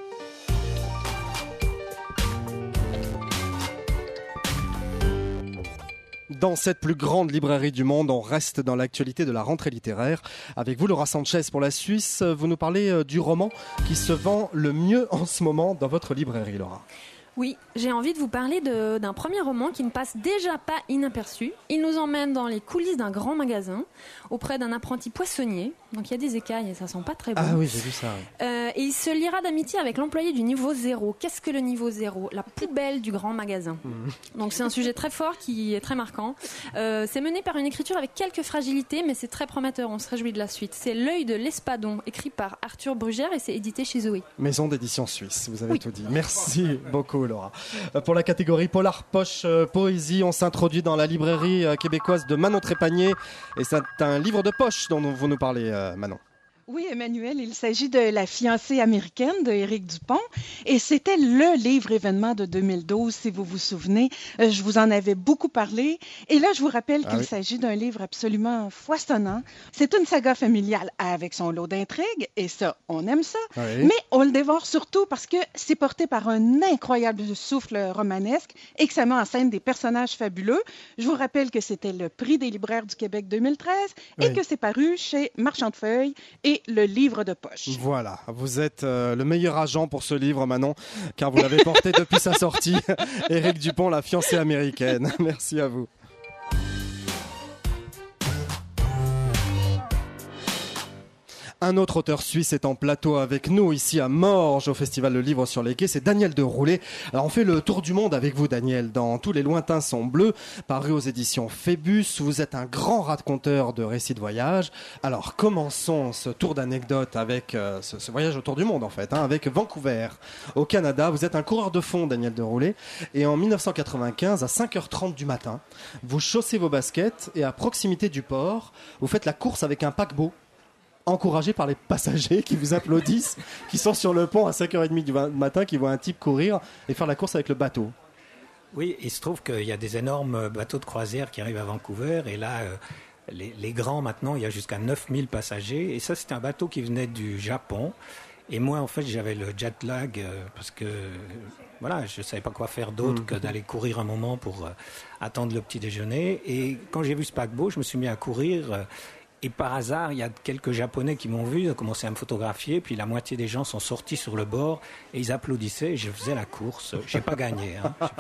Dans cette plus grande librairie du monde, on reste dans l'actualité de la rentrée littéraire. Avec vous, Laura Sanchez, pour la Suisse, vous nous parlez du roman qui se vend le mieux en ce moment dans votre librairie, Laura. Oui, j'ai envie de vous parler d'un premier roman qui ne passe déjà pas inaperçu. Il nous emmène dans les coulisses d'un grand magasin, auprès d'un apprenti poissonnier. Donc il y a des écailles et ça sent pas très bon. Ah oui, j'ai vu ça. Oui. Et il se liera d'amitié avec l'employé du niveau 0. Qu'est-ce que le niveau 0 ? La poubelle du grand magasin. Donc c'est un sujet très fort qui est très marquant. C'est mené par une écriture avec quelques fragilités, mais c'est très prometteur, on se réjouit de la suite. C'est L'œil de l'espadon, écrit par Arthur Brugère et c'est édité chez Zoé. Maison d'édition suisse, vous avez tout dit. Merci beaucoup Laura. Pour la catégorie Polar Poche Poésie, on s'introduit dans la librairie québécoise de Manon Trépanier et c'est un livre de poche dont vous nous parlez Manon. Oui, Emmanuel, il s'agit de La fiancée américaine de Éric Dupont et c'était le livre événement de 2012, si vous vous souvenez. Je vous en avais beaucoup parlé et là, je vous rappelle qu'il s'agit d'un livre absolument foisonnant. C'est une saga familiale avec son lot d'intrigues et ça, on aime ça, mais on le dévore surtout parce que c'est porté par un incroyable souffle romanesque et que ça met en scène des personnages fabuleux. Je vous rappelle que c'était le prix des libraires du Québec 2013 et que c'est paru chez Marchand de Feuilles et le livre de poche. Voilà, vous êtes le meilleur agent pour ce livre, Manon, car vous l'avez porté depuis sa sortie. Éric Dupont, La fiancée américaine. Merci à vous. Un autre auteur suisse est en plateau avec nous ici à Morges au Festival Le Livre sur les Quais, c'est Daniel Deroulet. Alors on fait le tour du monde avec vous Daniel, dans Tous les lointains sont bleus, paru aux éditions Phébus. Vous êtes un grand raconteur de récits de voyage. Alors commençons ce tour d'anecdotes avec ce voyage autour du monde en fait, avec Vancouver au Canada. Vous êtes un coureur de fond Daniel Deroulet et en 1995 à 5h30 du matin, vous chaussez vos baskets et à proximité du port, vous faites la course avec un paquebot. Encouragé par les passagers qui vous applaudissent, qui sont sur le pont à 5h30 du matin, qui voient un type courir et faire la course avec le bateau. Oui, il se trouve qu'il y a des énormes bateaux de croisière qui arrivent à Vancouver et là, les grands maintenant, il y a jusqu'à 9000 passagers et ça c'était un bateau qui venait du Japon et moi en fait j'avais le jet lag parce que voilà, je ne savais pas quoi faire d'autre que d'aller courir un moment pour attendre le petit déjeuner et quand j'ai vu ce paquebot, je me suis mis à courir. Et par hasard, il y a quelques Japonais qui m'ont vu, ils ont commencé à me photographier, puis la moitié des gens sont sortis sur le bord et ils applaudissaient et je faisais la course. J'ai pas gagné.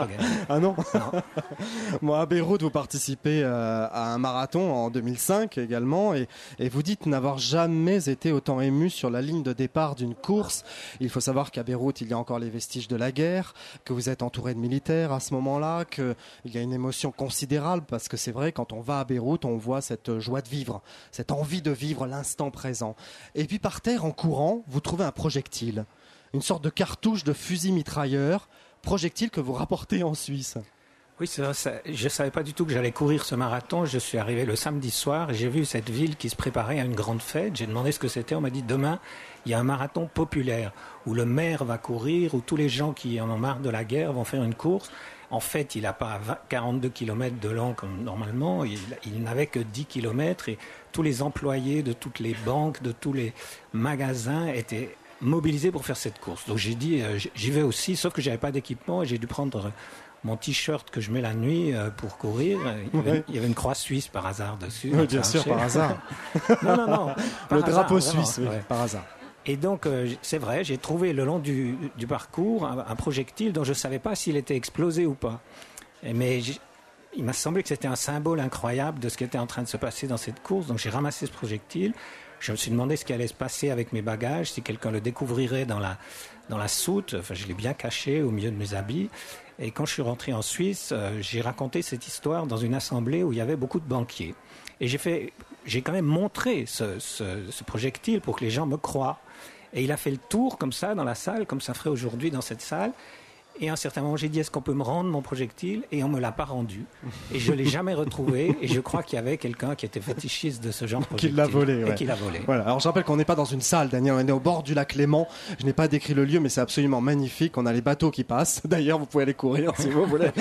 Ah non, non. Moi, à Beyrouth, vous participez à un marathon en 2005 également et vous dites n'avoir jamais été autant ému sur la ligne de départ d'une course. Il faut savoir qu'à Beyrouth, il y a encore les vestiges de la guerre, que vous êtes entouré de militaires à ce moment-là, qu'il y a une émotion considérable parce que c'est vrai, quand on va à Beyrouth, on voit cette joie de vivre. Cette envie de vivre l'instant présent. Et puis par terre, en courant, vous trouvez un projectile, une sorte de cartouche de fusil mitrailleur, projectile que vous rapportez en Suisse. Oui, c'est vrai, je ne savais pas du tout que j'allais courir ce marathon. Je suis arrivé le samedi soir et j'ai vu cette ville qui se préparait à une grande fête. J'ai demandé ce que c'était. On m'a dit demain, il y a un marathon populaire où le maire va courir, où tous les gens qui en ont marre de la guerre vont faire une course. En fait, il n'a pas 42 km de long comme normalement, il n'avait que 10 km et tous les employés de toutes les banques, de tous les magasins étaient mobilisés pour faire cette course. Donc j'ai dit, j'y vais aussi, sauf que je n'avais pas d'équipement et j'ai dû prendre mon t-shirt que je mets la nuit pour courir. Il y avait une croix suisse par hasard dessus. Oui, bien sûr, par hasard. Non. Le drapeau suisse, oui, par hasard. Et donc, c'est vrai, j'ai trouvé le long du parcours un projectile dont je ne savais pas s'il était explosé ou pas. Mais il m'a semblé que c'était un symbole incroyable de ce qui était en train de se passer dans cette course. Donc, j'ai ramassé ce projectile. Je me suis demandé ce qui allait se passer avec mes bagages, si quelqu'un le découvrirait dans la soute. Enfin, je l'ai bien caché au milieu de mes habits. Et quand je suis rentré en Suisse, j'ai raconté cette histoire dans une assemblée où il y avait beaucoup de banquiers. Et j'ai quand même montré ce projectile pour que les gens me croient. Et il a fait le tour comme ça dans la salle, comme ça ferait aujourd'hui dans cette salle. Et à un certain moment, j'ai dit, est-ce qu'on peut me rendre mon projectile ? Et on ne me l'a pas rendu. Et je ne l'ai jamais retrouvé. Et je crois qu'il y avait quelqu'un qui était fétichiste de ce genre de projectile. Qui l'a volé, ouais. Et qui l'a volé. Voilà. Alors je rappelle qu'on n'est pas dans une salle, Daniel, on est au bord du lac Léman. Je n'ai pas décrit le lieu, mais c'est absolument magnifique. On a les bateaux qui passent. D'ailleurs, vous pouvez aller courir si vous voulez.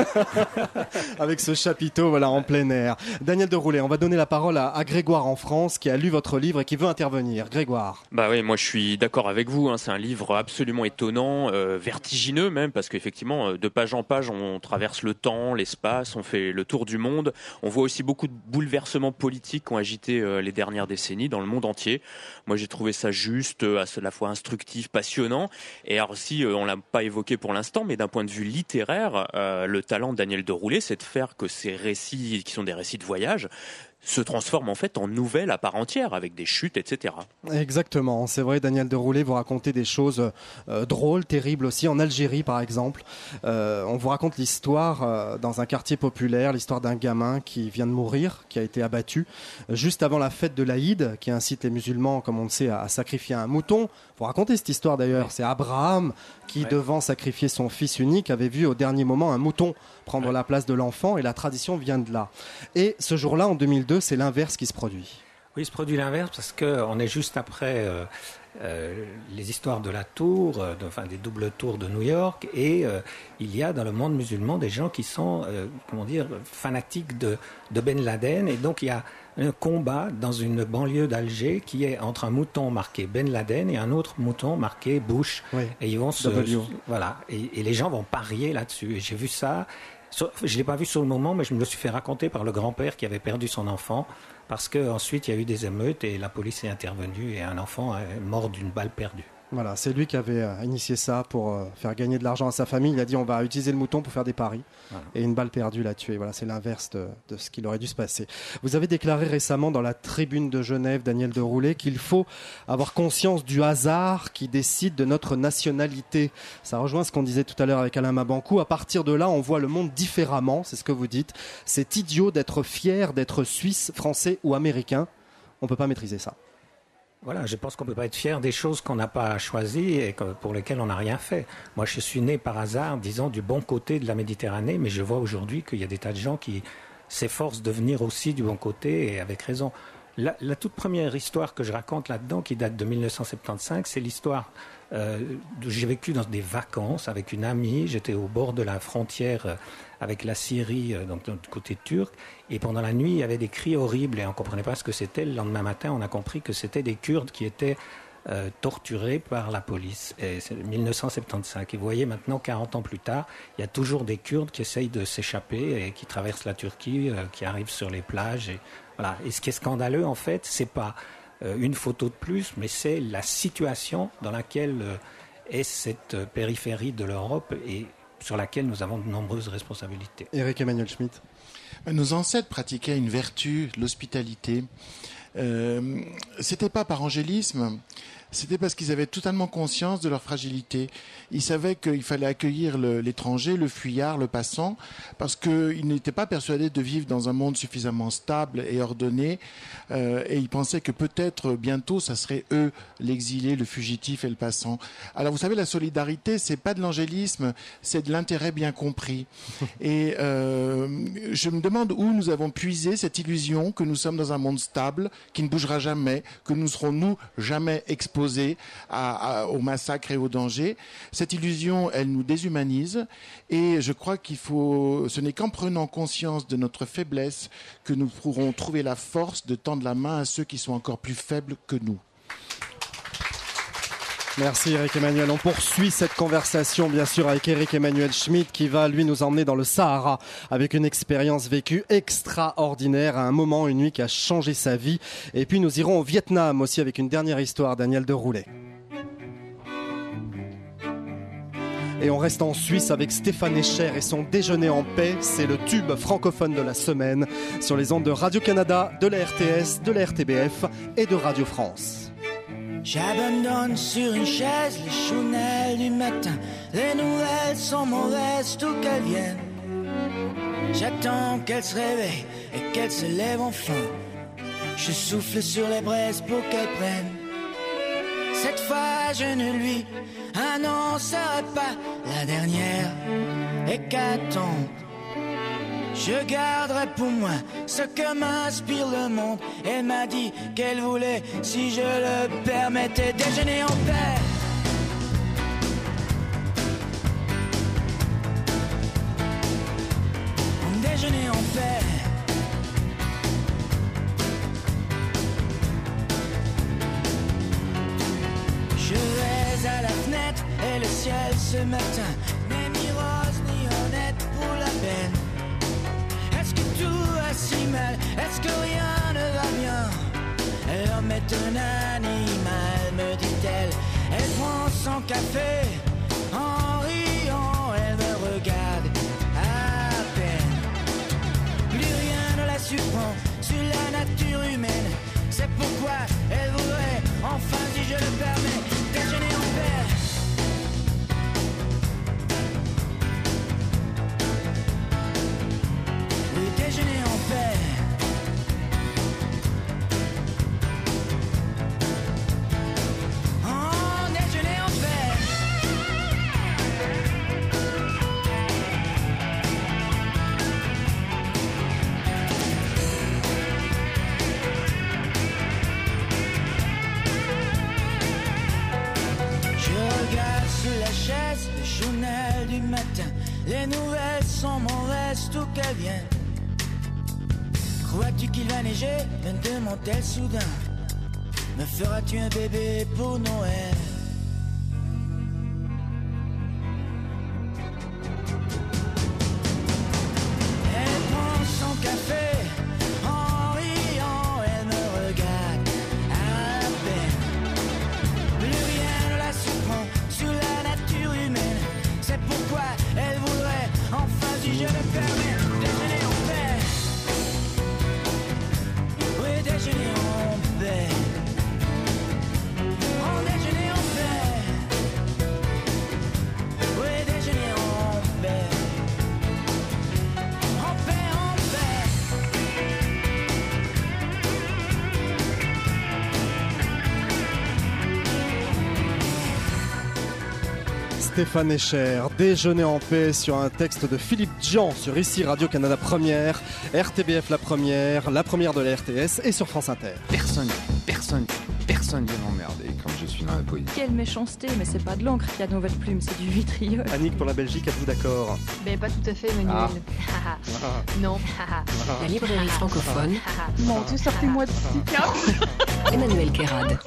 Avec ce chapiteau, voilà, en plein air. Daniel de Roulet, on va donner la parole à Grégoire en France, qui a lu votre livre et qui veut intervenir. Grégoire. Bah oui, moi je suis d'accord avec vous. C'est un livre absolument étonnant, vertigineux même, parce qu'effectivement, de page en page, on traverse le temps, l'espace, on fait le tour du monde. On voit aussi beaucoup de bouleversements politiques qui ont agité les dernières décennies dans le monde entier. Moi, j'ai trouvé ça juste, à la fois instructif, passionnant. Et alors aussi, on l'a pas évoqué pour l'instant, mais d'un point de vue littéraire, le talent de Daniel de Roulet, c'est de faire que ces récits, qui sont des récits de voyage, se transforme en fait en nouvelle à part entière, avec des chutes, etc. Exactement, c'est vrai, Daniel de Roulet, vous racontez des choses drôles, terribles aussi. En Algérie, par exemple, on vous raconte l'histoire dans un quartier populaire, l'histoire d'un gamin qui vient de mourir, qui a été abattu juste avant la fête de l'Aïd, qui incite les musulmans, comme on le sait, à sacrifier un mouton. Vous racontez cette histoire d'ailleurs, c'est Abraham qui, devant sacrifier son fils unique, avait vu au dernier moment un mouton prendre la place de l'enfant, et la tradition vient de là. Et ce jour-là, en 2002, c'est l'inverse qui se produit. Oui, il se produit l'inverse parce qu'on est juste après les histoires de la tour, des doubles tours de New York, et il y a dans le monde musulman des gens qui sont, fanatiques de Ben Laden, et donc il y a un combat dans une banlieue d'Alger qui est entre un mouton marqué Ben Laden et un autre mouton marqué Bush. Oui, et ils vont et les gens vont parier là-dessus. Et j'ai vu ça. Je ne l'ai pas vu sur le moment, mais je me le suis fait raconter par le grand-père qui avait perdu son enfant, parce qu'ensuite il y a eu des émeutes et la police est intervenue et un enfant est mort d'une balle perdue. Voilà, c'est lui qui avait initié ça pour faire gagner de l'argent à sa famille. Il a dit on va utiliser le mouton pour faire des paris. Voilà. Et une balle perdue l'a tué. Voilà, c'est l'inverse de ce qu'il aurait dû se passer. Vous avez déclaré récemment dans la Tribune de Genève, Daniel de Roulet, qu'il faut avoir conscience du hasard qui décide de notre nationalité. Ça rejoint ce qu'on disait tout à l'heure avec Alain Mabanckou. À partir de là, on voit le monde différemment, c'est ce que vous dites. C'est idiot d'être fier d'être suisse, français ou américain. On ne peut pas maîtriser ça. Voilà, je pense qu'on ne peut pas être fier des choses qu'on n'a pas choisies et pour lesquelles on n'a rien fait. Moi, je suis né par hasard, disons, du bon côté de la Méditerranée, mais je vois aujourd'hui qu'il y a des tas de gens qui s'efforcent de venir aussi du bon côté, et avec raison. La toute première histoire que je raconte là-dedans, qui date de 1975, c'est l'histoire j'ai vécu dans des vacances avec une amie. J'étais au bord de la frontière avec la Syrie, donc du côté turc, et pendant la nuit il y avait des cris horribles et on ne comprenait pas ce que c'était. Le lendemain matin on a compris que c'était des Kurdes qui étaient torturés par la police. Et c'est 1975. Et vous voyez maintenant, 40 ans plus tard, il y a toujours des Kurdes qui essayent de s'échapper et qui traversent la Turquie, qui arrivent sur les plages. Et, voilà. Et ce qui est scandaleux en fait, c'est pas une photo de plus, mais c'est la situation dans laquelle est cette périphérie de l'Europe et sur laquelle nous avons de nombreuses responsabilités. Éric Emmanuel Schmitt. Nos ancêtres pratiquaient une vertu, l'hospitalité. C'était pas par angélisme, c'était parce qu'ils avaient totalement conscience de leur fragilité. Ils savaient qu'il fallait accueillir l'étranger, le fuyard, le passant, parce qu'ils n'étaient pas persuadés de vivre dans un monde suffisamment stable et ordonné, et ils pensaient que peut-être bientôt, ça serait eux, l'exilé, le fugitif et le passant. Alors vous savez, la solidarité, c'est pas de l'angélisme, c'est de l'intérêt bien compris. Et je me demande où nous avons puisé cette illusion que nous sommes dans un monde stable, qui ne bougera jamais, que nous serons, nous, jamais exposés au massacre et au danger. Cette illusion, elle nous déshumanise, et je crois ce n'est qu'en prenant conscience de notre faiblesse que nous pourrons trouver la force de tendre la main à ceux qui sont encore plus faibles que nous. Merci Éric Emmanuel. On poursuit cette conversation bien sûr avec Éric Emmanuel Schmitt qui va lui nous emmener dans le Sahara avec une expérience vécue extraordinaire à un moment, une nuit qui a changé sa vie. Et puis nous irons au Vietnam aussi avec une dernière histoire, Daniel de Roulet. Et on reste en Suisse avec Stéphane Escher et son Déjeuner en paix. C'est le tube francophone de la semaine sur les ondes de Radio-Canada, de la RTS, de la RTBF et de Radio France. J'abandonne sur une chaise les chounelles du matin. Les nouvelles sont mauvaises, tout qu'elles viennent. J'attends qu'elles se réveillent et qu'elles se lèvent enfin. Je souffle sur les braises pour qu'elles prennent. Cette cette fois je ne lui annoncerai pas la dernière hécatombe. Je garderai pour moi ce que m'inspire le monde. Elle m'a dit qu'elle voulait, si je le permettais, déjeuner en paix. Déjeuner en paix. Je vais à la fenêtre et le ciel ce matin n'est ni rose ni honnête pour la peine. Est-ce que tout va si mal? Est-ce que rien ne va bien? L'homme est un animal, me dit-elle. Elle prend son café en riant, elle me regarde à peine. Plus rien ne la surprend sur la nature humaine. C'est pourquoi elle voudrait, enfin si je le permets, déjeuner en paix. Oui, déjeuner en paix. Oh, déjeuner en paix. La chaise, le journal du matin. Les nouvelles sont mauvaises, tout qu'elles viennent. Crois-tu qu'il va neiger? Me demande-t-elle soudain. Me feras-tu un bébé pour Noël? Elle prend son café en riant, elle me regarde à peine. Plus rien ne la surprend sur la nature humaine. C'est pourquoi elle voudrait, enfin si je le permets, déjeuner en paix. Oui, déjeuner en paix. Oh, déjeuner en paix. Oui, déjeuner en paix. En paix, en paix. Stéphane Escher, Déjeuner en paix sur un texte de Philippe Dian sur ici Radio-Canada Première, RTBF la première de la RTS et sur France Inter. Personne vient m'emmerder quand je suis dans la poésie. Quelle méchanceté, mais c'est pas de l'encre qu'il y a dans votre plume, c'est du vitriol. Annick, pour la Belgique, êtes-vous d'accord? Mais pas tout à fait, Emmanuel. Non. La librairie francophone. Mon Dieu, sortez-moi d'ici, Emmanuel Kérad.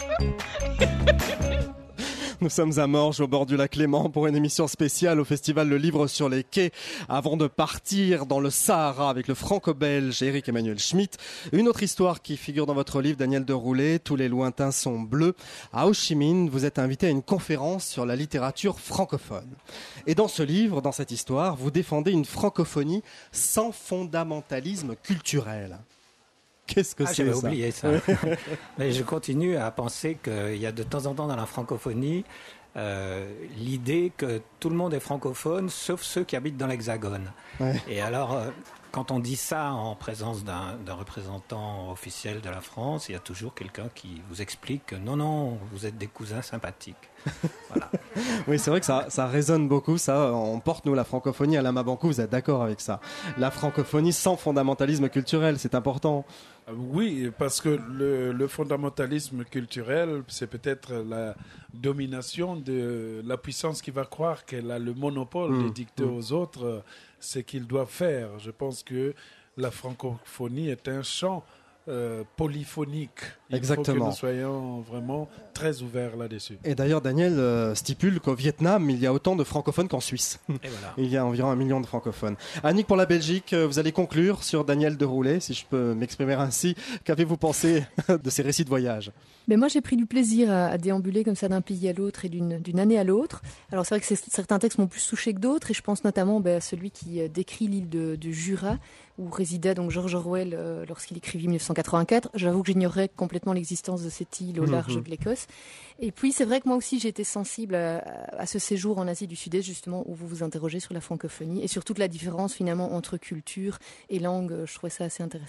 Nous sommes à Morges, au bord du lac Léman, pour une émission spéciale au festival Le Livre sur les quais. Avant de partir dans le Sahara avec le franco-belge Éric-Emmanuel Schmitt, une autre histoire qui figure dans votre livre, Daniel Deroulet, Tous les lointains sont bleus. À Ho Chi Minh, vous êtes invité à une conférence sur la littérature francophone. Et dans ce livre, dans cette histoire, vous défendez une francophonie sans fondamentalisme culturel. Qu'est-ce que c'est j'avais ça? oublié ça. Mais je continue à penser qu'il y a de temps en temps dans la francophonie l'idée que tout le monde est francophone sauf ceux qui habitent dans l'Hexagone. Ouais. Et alors, quand on dit ça en présence d'un représentant officiel de la France, il y a toujours quelqu'un qui vous explique que non, vous êtes des cousins sympathiques. Voilà. Oui, c'est vrai que ça résonne beaucoup, ça. On porte, nous, la francophonie à Lama-Bankou, vous êtes d'accord avec ça? La francophonie sans fondamentalisme culturel, c'est important. Oui, parce que le fondamentalisme culturel, c'est peut-être la domination de la puissance qui va croire qu'elle a le monopole de dicter aux autres ce qu'ils doivent faire. Je pense que la francophonie est un champ polyphonique. Exactement. Il faut que nous soyons vraiment très ouverts là-dessus. Et d'ailleurs, Daniel stipule qu'au Vietnam, il y a autant de francophones qu'en Suisse. Et voilà. Il y a environ 1 million de francophones. Annick, pour la Belgique, vous allez conclure sur Daniel Deroulet, si je peux m'exprimer ainsi. Qu'avez-vous pensé de ces récits de voyage? Mais moi, j'ai pris du plaisir à déambuler comme ça d'un pays à l'autre et d'une année à l'autre. Alors, c'est vrai que certains textes m'ont plus touché que d'autres, et je pense notamment à celui qui décrit l'île de Jura, où résidait donc George Orwell lorsqu'il écrivit 1984. J'avoue que j'ignorais complètement l'existence de cette île au large de l'Écosse. Et puis, c'est vrai que moi aussi, j'ai été sensible à ce séjour en Asie du Sud-Est, justement, où vous vous interrogez sur la francophonie et sur toute la différence, finalement, entre culture et langue. Je trouvais ça assez intéressant.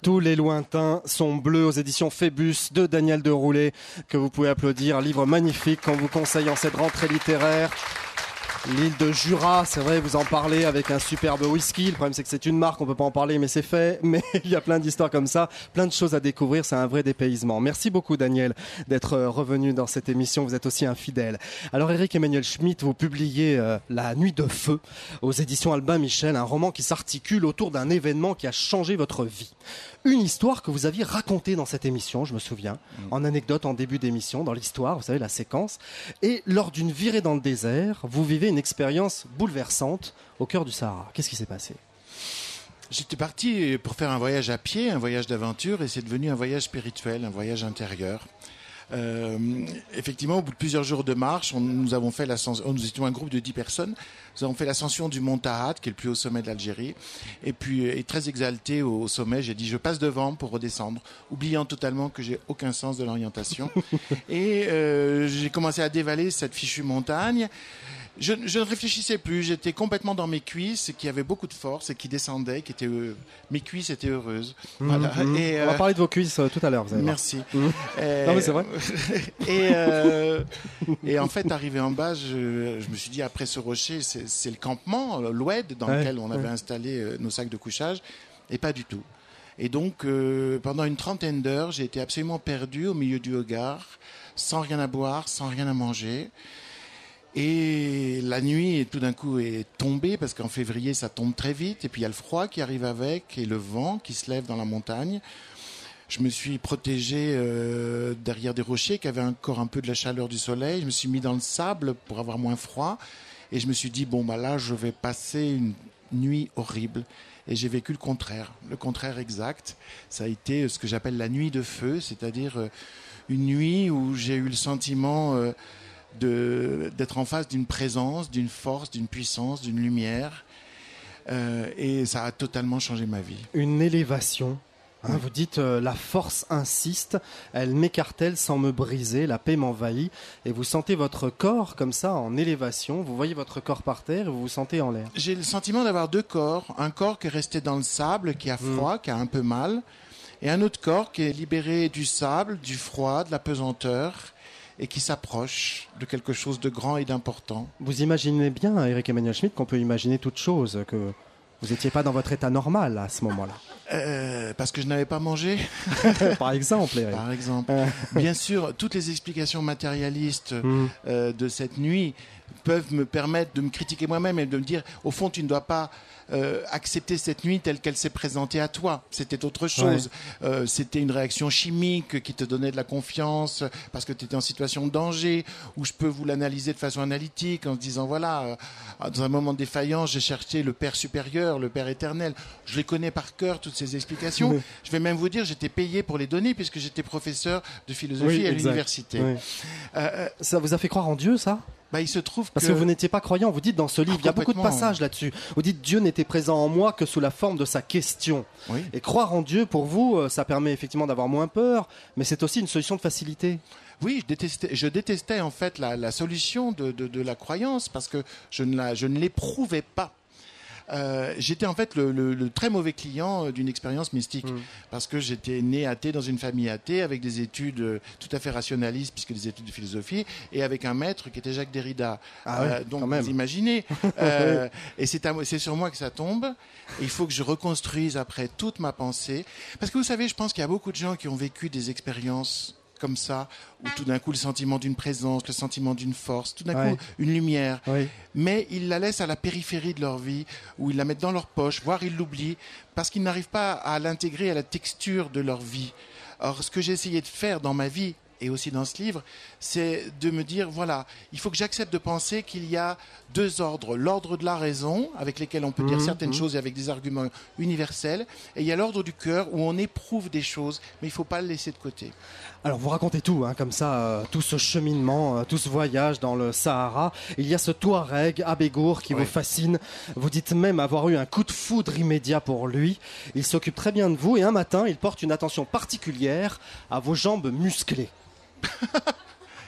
Tous les lointains sont bleus aux éditions Phébus de Daniel Deroulet, que vous pouvez applaudir. Un livre magnifique qu'on vous conseille en cette rentrée littéraire. L'île de Jura, c'est vrai, vous en parlez avec un superbe whisky. Le problème, c'est que c'est une marque, on peut pas en parler, mais c'est fait. Mais il y a plein d'histoires comme ça, plein de choses à découvrir. C'est un vrai dépaysement. Merci beaucoup, Daniel, d'être revenu dans cette émission. Vous êtes aussi un fidèle. Alors, Éric Emmanuel Schmitt, vous publiez La Nuit de Feu aux éditions Albin Michel, un roman qui s'articule autour d'un événement qui a changé votre vie. Une histoire que vous aviez racontée dans cette émission, je me souviens, en anecdote en début d'émission, dans l'histoire, vous savez, la séquence. Et lors d'une virée dans le désert, vous vivez une expérience bouleversante au cœur du Sahara. Qu'est-ce qui s'est passé ? J'étais parti pour faire un voyage à pied, un voyage d'aventure, et c'est devenu un voyage spirituel, un voyage intérieur. Effectivement, au bout de plusieurs jours de marche, nous étions un groupe de 10 personnes. Nous avons fait l'ascension du mont Tahat, qui est le plus haut sommet de l'Algérie. Et puis, très exalté au sommet, j'ai dit je passe devant pour redescendre, oubliant totalement que j'ai aucun sens de l'orientation. Et j'ai commencé à dévaler cette fichue montagne. Je ne réfléchissais plus, j'étais complètement dans mes cuisses, qui avaient beaucoup de force et qui descendaient, mes cuisses étaient heureuses. Voilà. Et, on va parler de vos cuisses tout à l'heure, vous allez voir. Merci. Non mais c'est vrai. Et en fait, arrivé en bas, je me suis dit, après ce rocher, c'est le campement, l'Oued, dans lequel on avait installé nos sacs de couchage, et pas du tout. Et donc, pendant une 30aine d'heures, j'ai été absolument perdu au milieu du Hogar, sans rien à boire, sans rien à manger. Et la nuit, tout d'un coup, est tombée, parce qu'en février, ça tombe très vite. Et puis, il y a le froid qui arrive avec, et le vent qui se lève dans la montagne. Je me suis protégé derrière des rochers qui avaient encore un peu de la chaleur du soleil. Je me suis mis dans le sable pour avoir moins froid. Et je me suis dit, là, je vais passer une nuit horrible. Et j'ai vécu le contraire exact. Ça a été ce que j'appelle la nuit de feu, c'est-à-dire une nuit où j'ai eu le sentiment... d'être en face d'une présence, d'une force, d'une puissance, d'une lumière. Et ça a totalement changé ma vie. Une élévation. Vous dites la force insiste, elle m'écartèle sans me briser, la paix m'envahit. Et vous sentez votre corps comme ça en élévation. Vous voyez votre corps par terre et vous vous sentez en l'air. J'ai le sentiment d'avoir deux corps. Un corps qui est resté dans le sable, qui a froid, qui a un peu mal. Et un autre corps qui est libéré du sable, du froid, de la pesanteur. Et qui s'approche de quelque chose de grand et d'important. Vous imaginez bien, Éric Emmanuel Schmitt, qu'on peut imaginer toute chose, que vous n'étiez pas dans votre état normal à ce moment-là. Parce que je n'avais pas mangé. Par exemple, Éric. Par exemple. Bien sûr, toutes les explications matérialistes de cette nuit peuvent me permettre de me critiquer moi-même et de me dire, au fond, tu ne dois pas accepter cette nuit telle qu'elle s'est présentée à toi. C'était autre chose. C'était une réaction chimique qui te donnait de la confiance parce que tu étais en situation de danger, où je peux vous l'analyser de façon analytique en se disant, voilà, dans un moment de défaillance, j'ai cherché le Père supérieur, le Père éternel. Je les connais par cœur, toutes ces explications. Je vais même vous dire, j'étais payé pour les donner puisque j'étais professeur de philosophie à l'université. Ça vous a fait croire en Dieu, ça ? Il se trouve Parce que vous n'étiez pas croyant, vous dites dans ce livre, il y a beaucoup de passages là-dessus. Vous dites Dieu n'était présent en moi que sous la forme de sa question. Et croire en Dieu, pour vous, ça permet effectivement d'avoir moins peur, mais c'est aussi une solution de facilité. Oui, je détestais en fait la solution de la croyance parce que je ne l'éprouvais pas. J'étais en fait le très mauvais client d'une expérience mystique parce que j'étais né athée dans une famille athée avec des études tout à fait rationalistes puisque des études de philosophie et avec un maître qui était Jacques Derrida. Donc vous imaginez. Et c'est sur moi que ça tombe. Et il faut que je reconstruise après toute ma pensée parce que vous savez, je pense qu'il y a beaucoup de gens qui ont vécu des expériences comme ça, où tout d'un coup le sentiment d'une présence, le sentiment d'une force, tout d'un coup une lumière, mais ils la laissent à la périphérie de leur vie, où ils la mettent dans leur poche, voire ils l'oublient, parce qu'ils n'arrivent pas à l'intégrer à la texture de leur vie. Or, ce que j'ai essayé de faire dans ma vie, et aussi dans ce livre, c'est de me dire, voilà, il faut que j'accepte de penser qu'il y a deux ordres. L'ordre de la raison, avec lesquels on peut dire certaines choses et avec des arguments universels, et il y a l'ordre du cœur, où on éprouve des choses, mais il ne faut pas le laisser de côté. Alors vous racontez tout, comme ça, tout ce cheminement, tout ce voyage dans le Sahara. Il y a ce Touareg, Abégour, qui vous fascine. Vous dites même avoir eu un coup de foudre immédiat pour lui. Il s'occupe très bien de vous et un matin, il porte une attention particulière à vos jambes musclées.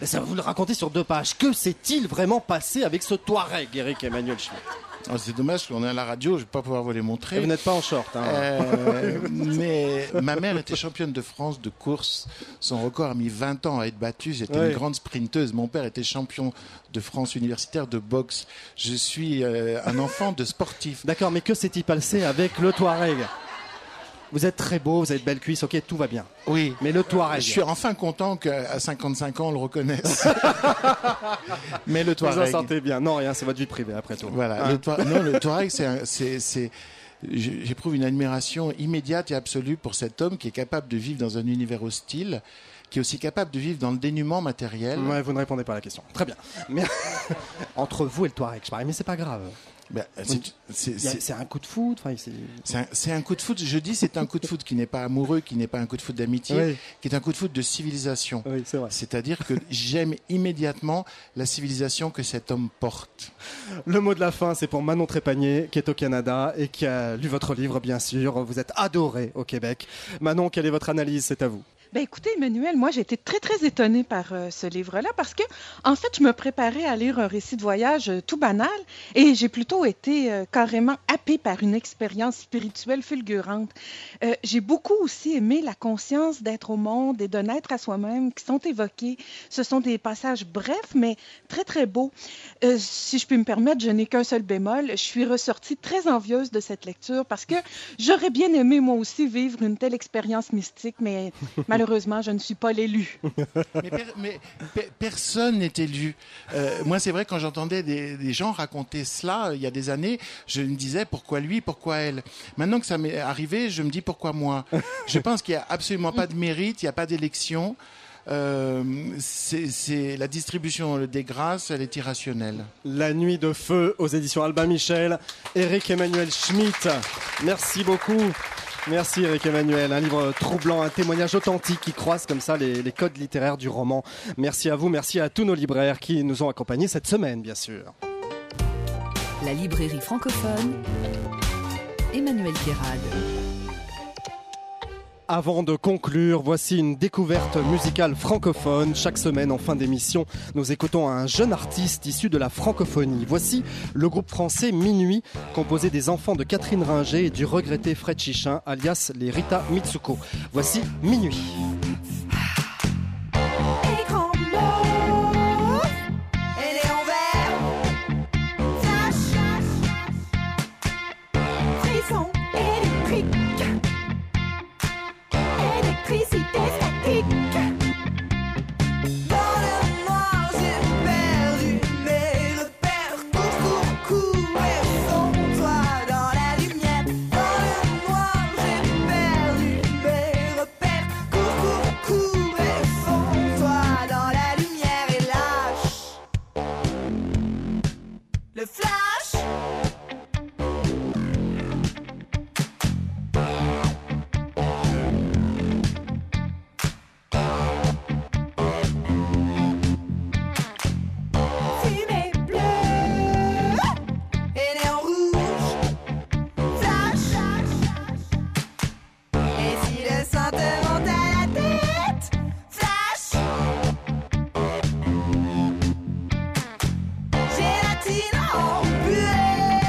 Ça, vous le racontez sur 2 pages. Que s'est-il vraiment passé avec ce Touareg, Eric Emmanuel Schmitt? Oh, c'est dommage qu'on est à la radio, je ne vais pas pouvoir vous les montrer. Et vous n'êtes pas en short. Mais ma mère était championne de France de course. Son record a mis 20 ans à être battu. J'étais une grande sprinteuse. Mon père était champion de France universitaire de boxe. Je suis un enfant de sportif. D'accord, mais que s'est-il passé avec le Touareg? Vous êtes très beau, vous avez de belles cuisses, ok, tout va bien. Oui. Mais le Touareg. Je suis enfin content qu'à 55 ans, on le reconnaisse. Mais le Touareg. Vous en sentez bien. Non, rien, c'est votre vie privée après tout. Voilà. Le Touareg, j'éprouve une admiration immédiate et absolue pour cet homme qui est capable de vivre dans un univers hostile, qui est aussi capable de vivre dans le dénuement matériel. Ouais, vous ne répondez pas à la question. Très bien. Mais entre vous et le Touareg, je parie, mais c'est pas grave. C'est un coup de foot. C'est un coup de foot. Je dis c'est un coup de foot qui n'est pas amoureux, qui n'est pas un coup de foot d'amitié, qui est un coup de foot de civilisation. Oui, c'est vrai. C'est-à-dire que j'aime immédiatement la civilisation que cet homme porte. Le mot de la fin, c'est pour Manon Trépanier, qui est au Canada et qui a lu votre livre, bien sûr. Vous êtes adorée au Québec. Manon, quelle est votre analyse? C'est à vous. Ben écoutez, Emmanuel, moi j'ai été très très étonnée par ce livre-là parce que en fait je me préparais à lire un récit de voyage tout banal et j'ai plutôt été carrément happée par une expérience spirituelle fulgurante. J'ai beaucoup aussi aimé la conscience d'être au monde et de naître à soi-même qui sont évoqués. Ce sont des passages brefs mais très très beaux. Si je puis me permettre, je n'ai qu'un seul bémol. Je suis ressortie très envieuse de cette lecture parce que j'aurais bien aimé moi aussi vivre une telle expérience mystique, mais malheureusement, je ne suis pas l'élu. Mais personne n'est élu. Moi, c'est vrai, quand j'entendais des gens raconter cela il y a des années, je me disais pourquoi lui, pourquoi elle. Maintenant que ça m'est arrivé, je me dis pourquoi moi. Je pense qu'il n'y a absolument pas de mérite, il n'y a pas d'élection. C'est la distribution des grâces, elle est irrationnelle. La nuit de feu aux éditions Albin Michel. Eric Emmanuel Schmitt, merci beaucoup. Merci Eric Emmanuel, un livre troublant, un témoignage authentique qui croise comme ça les codes littéraires du roman. Merci à vous, merci à tous nos libraires qui nous ont accompagnés cette semaine, bien sûr. La librairie francophone, Emmanuel Guérald. Avant de conclure, voici une découverte musicale francophone. Chaque semaine, en fin d'émission, nous écoutons un jeune artiste issu de la francophonie. Voici le groupe français Minuit, composé des enfants de Catherine Ringer et du regretté Fred Chichin, alias les Rita Mitsuko. Voici Minuit. Gélatine en purée.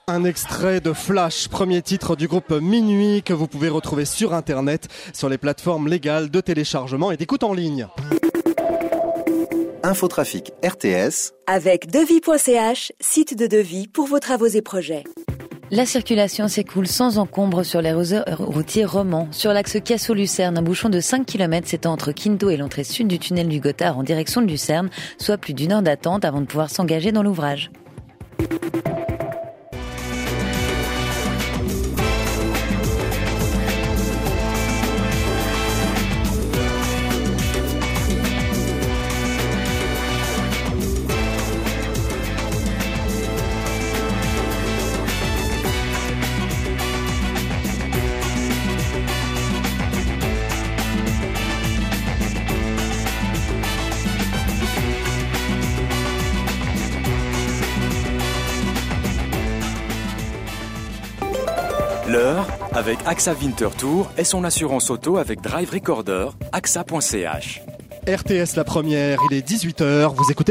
Un extrait de Flash, premier titre du groupe Minuit que vous pouvez retrouver sur internet, sur les plateformes légales de téléchargement et d'écoute en ligne. Infotrafic RTS avec devis.ch, site de devis pour vos travaux et projets. La circulation s'écoule sans encombre sur les réseaux routiers romans. Sur l'axe Cassaux-Lucerne, un bouchon de 5 km s'étend entre Quinto et l'entrée sud du tunnel du Gothard en direction de Lucerne, soit plus d'1 heure d'attente avant de pouvoir s'engager dans l'ouvrage. L'heure avec AXA Winter Tour et son assurance auto avec Drive Recorder, axa.ch. RTS la première, il est 18h, vous écoutez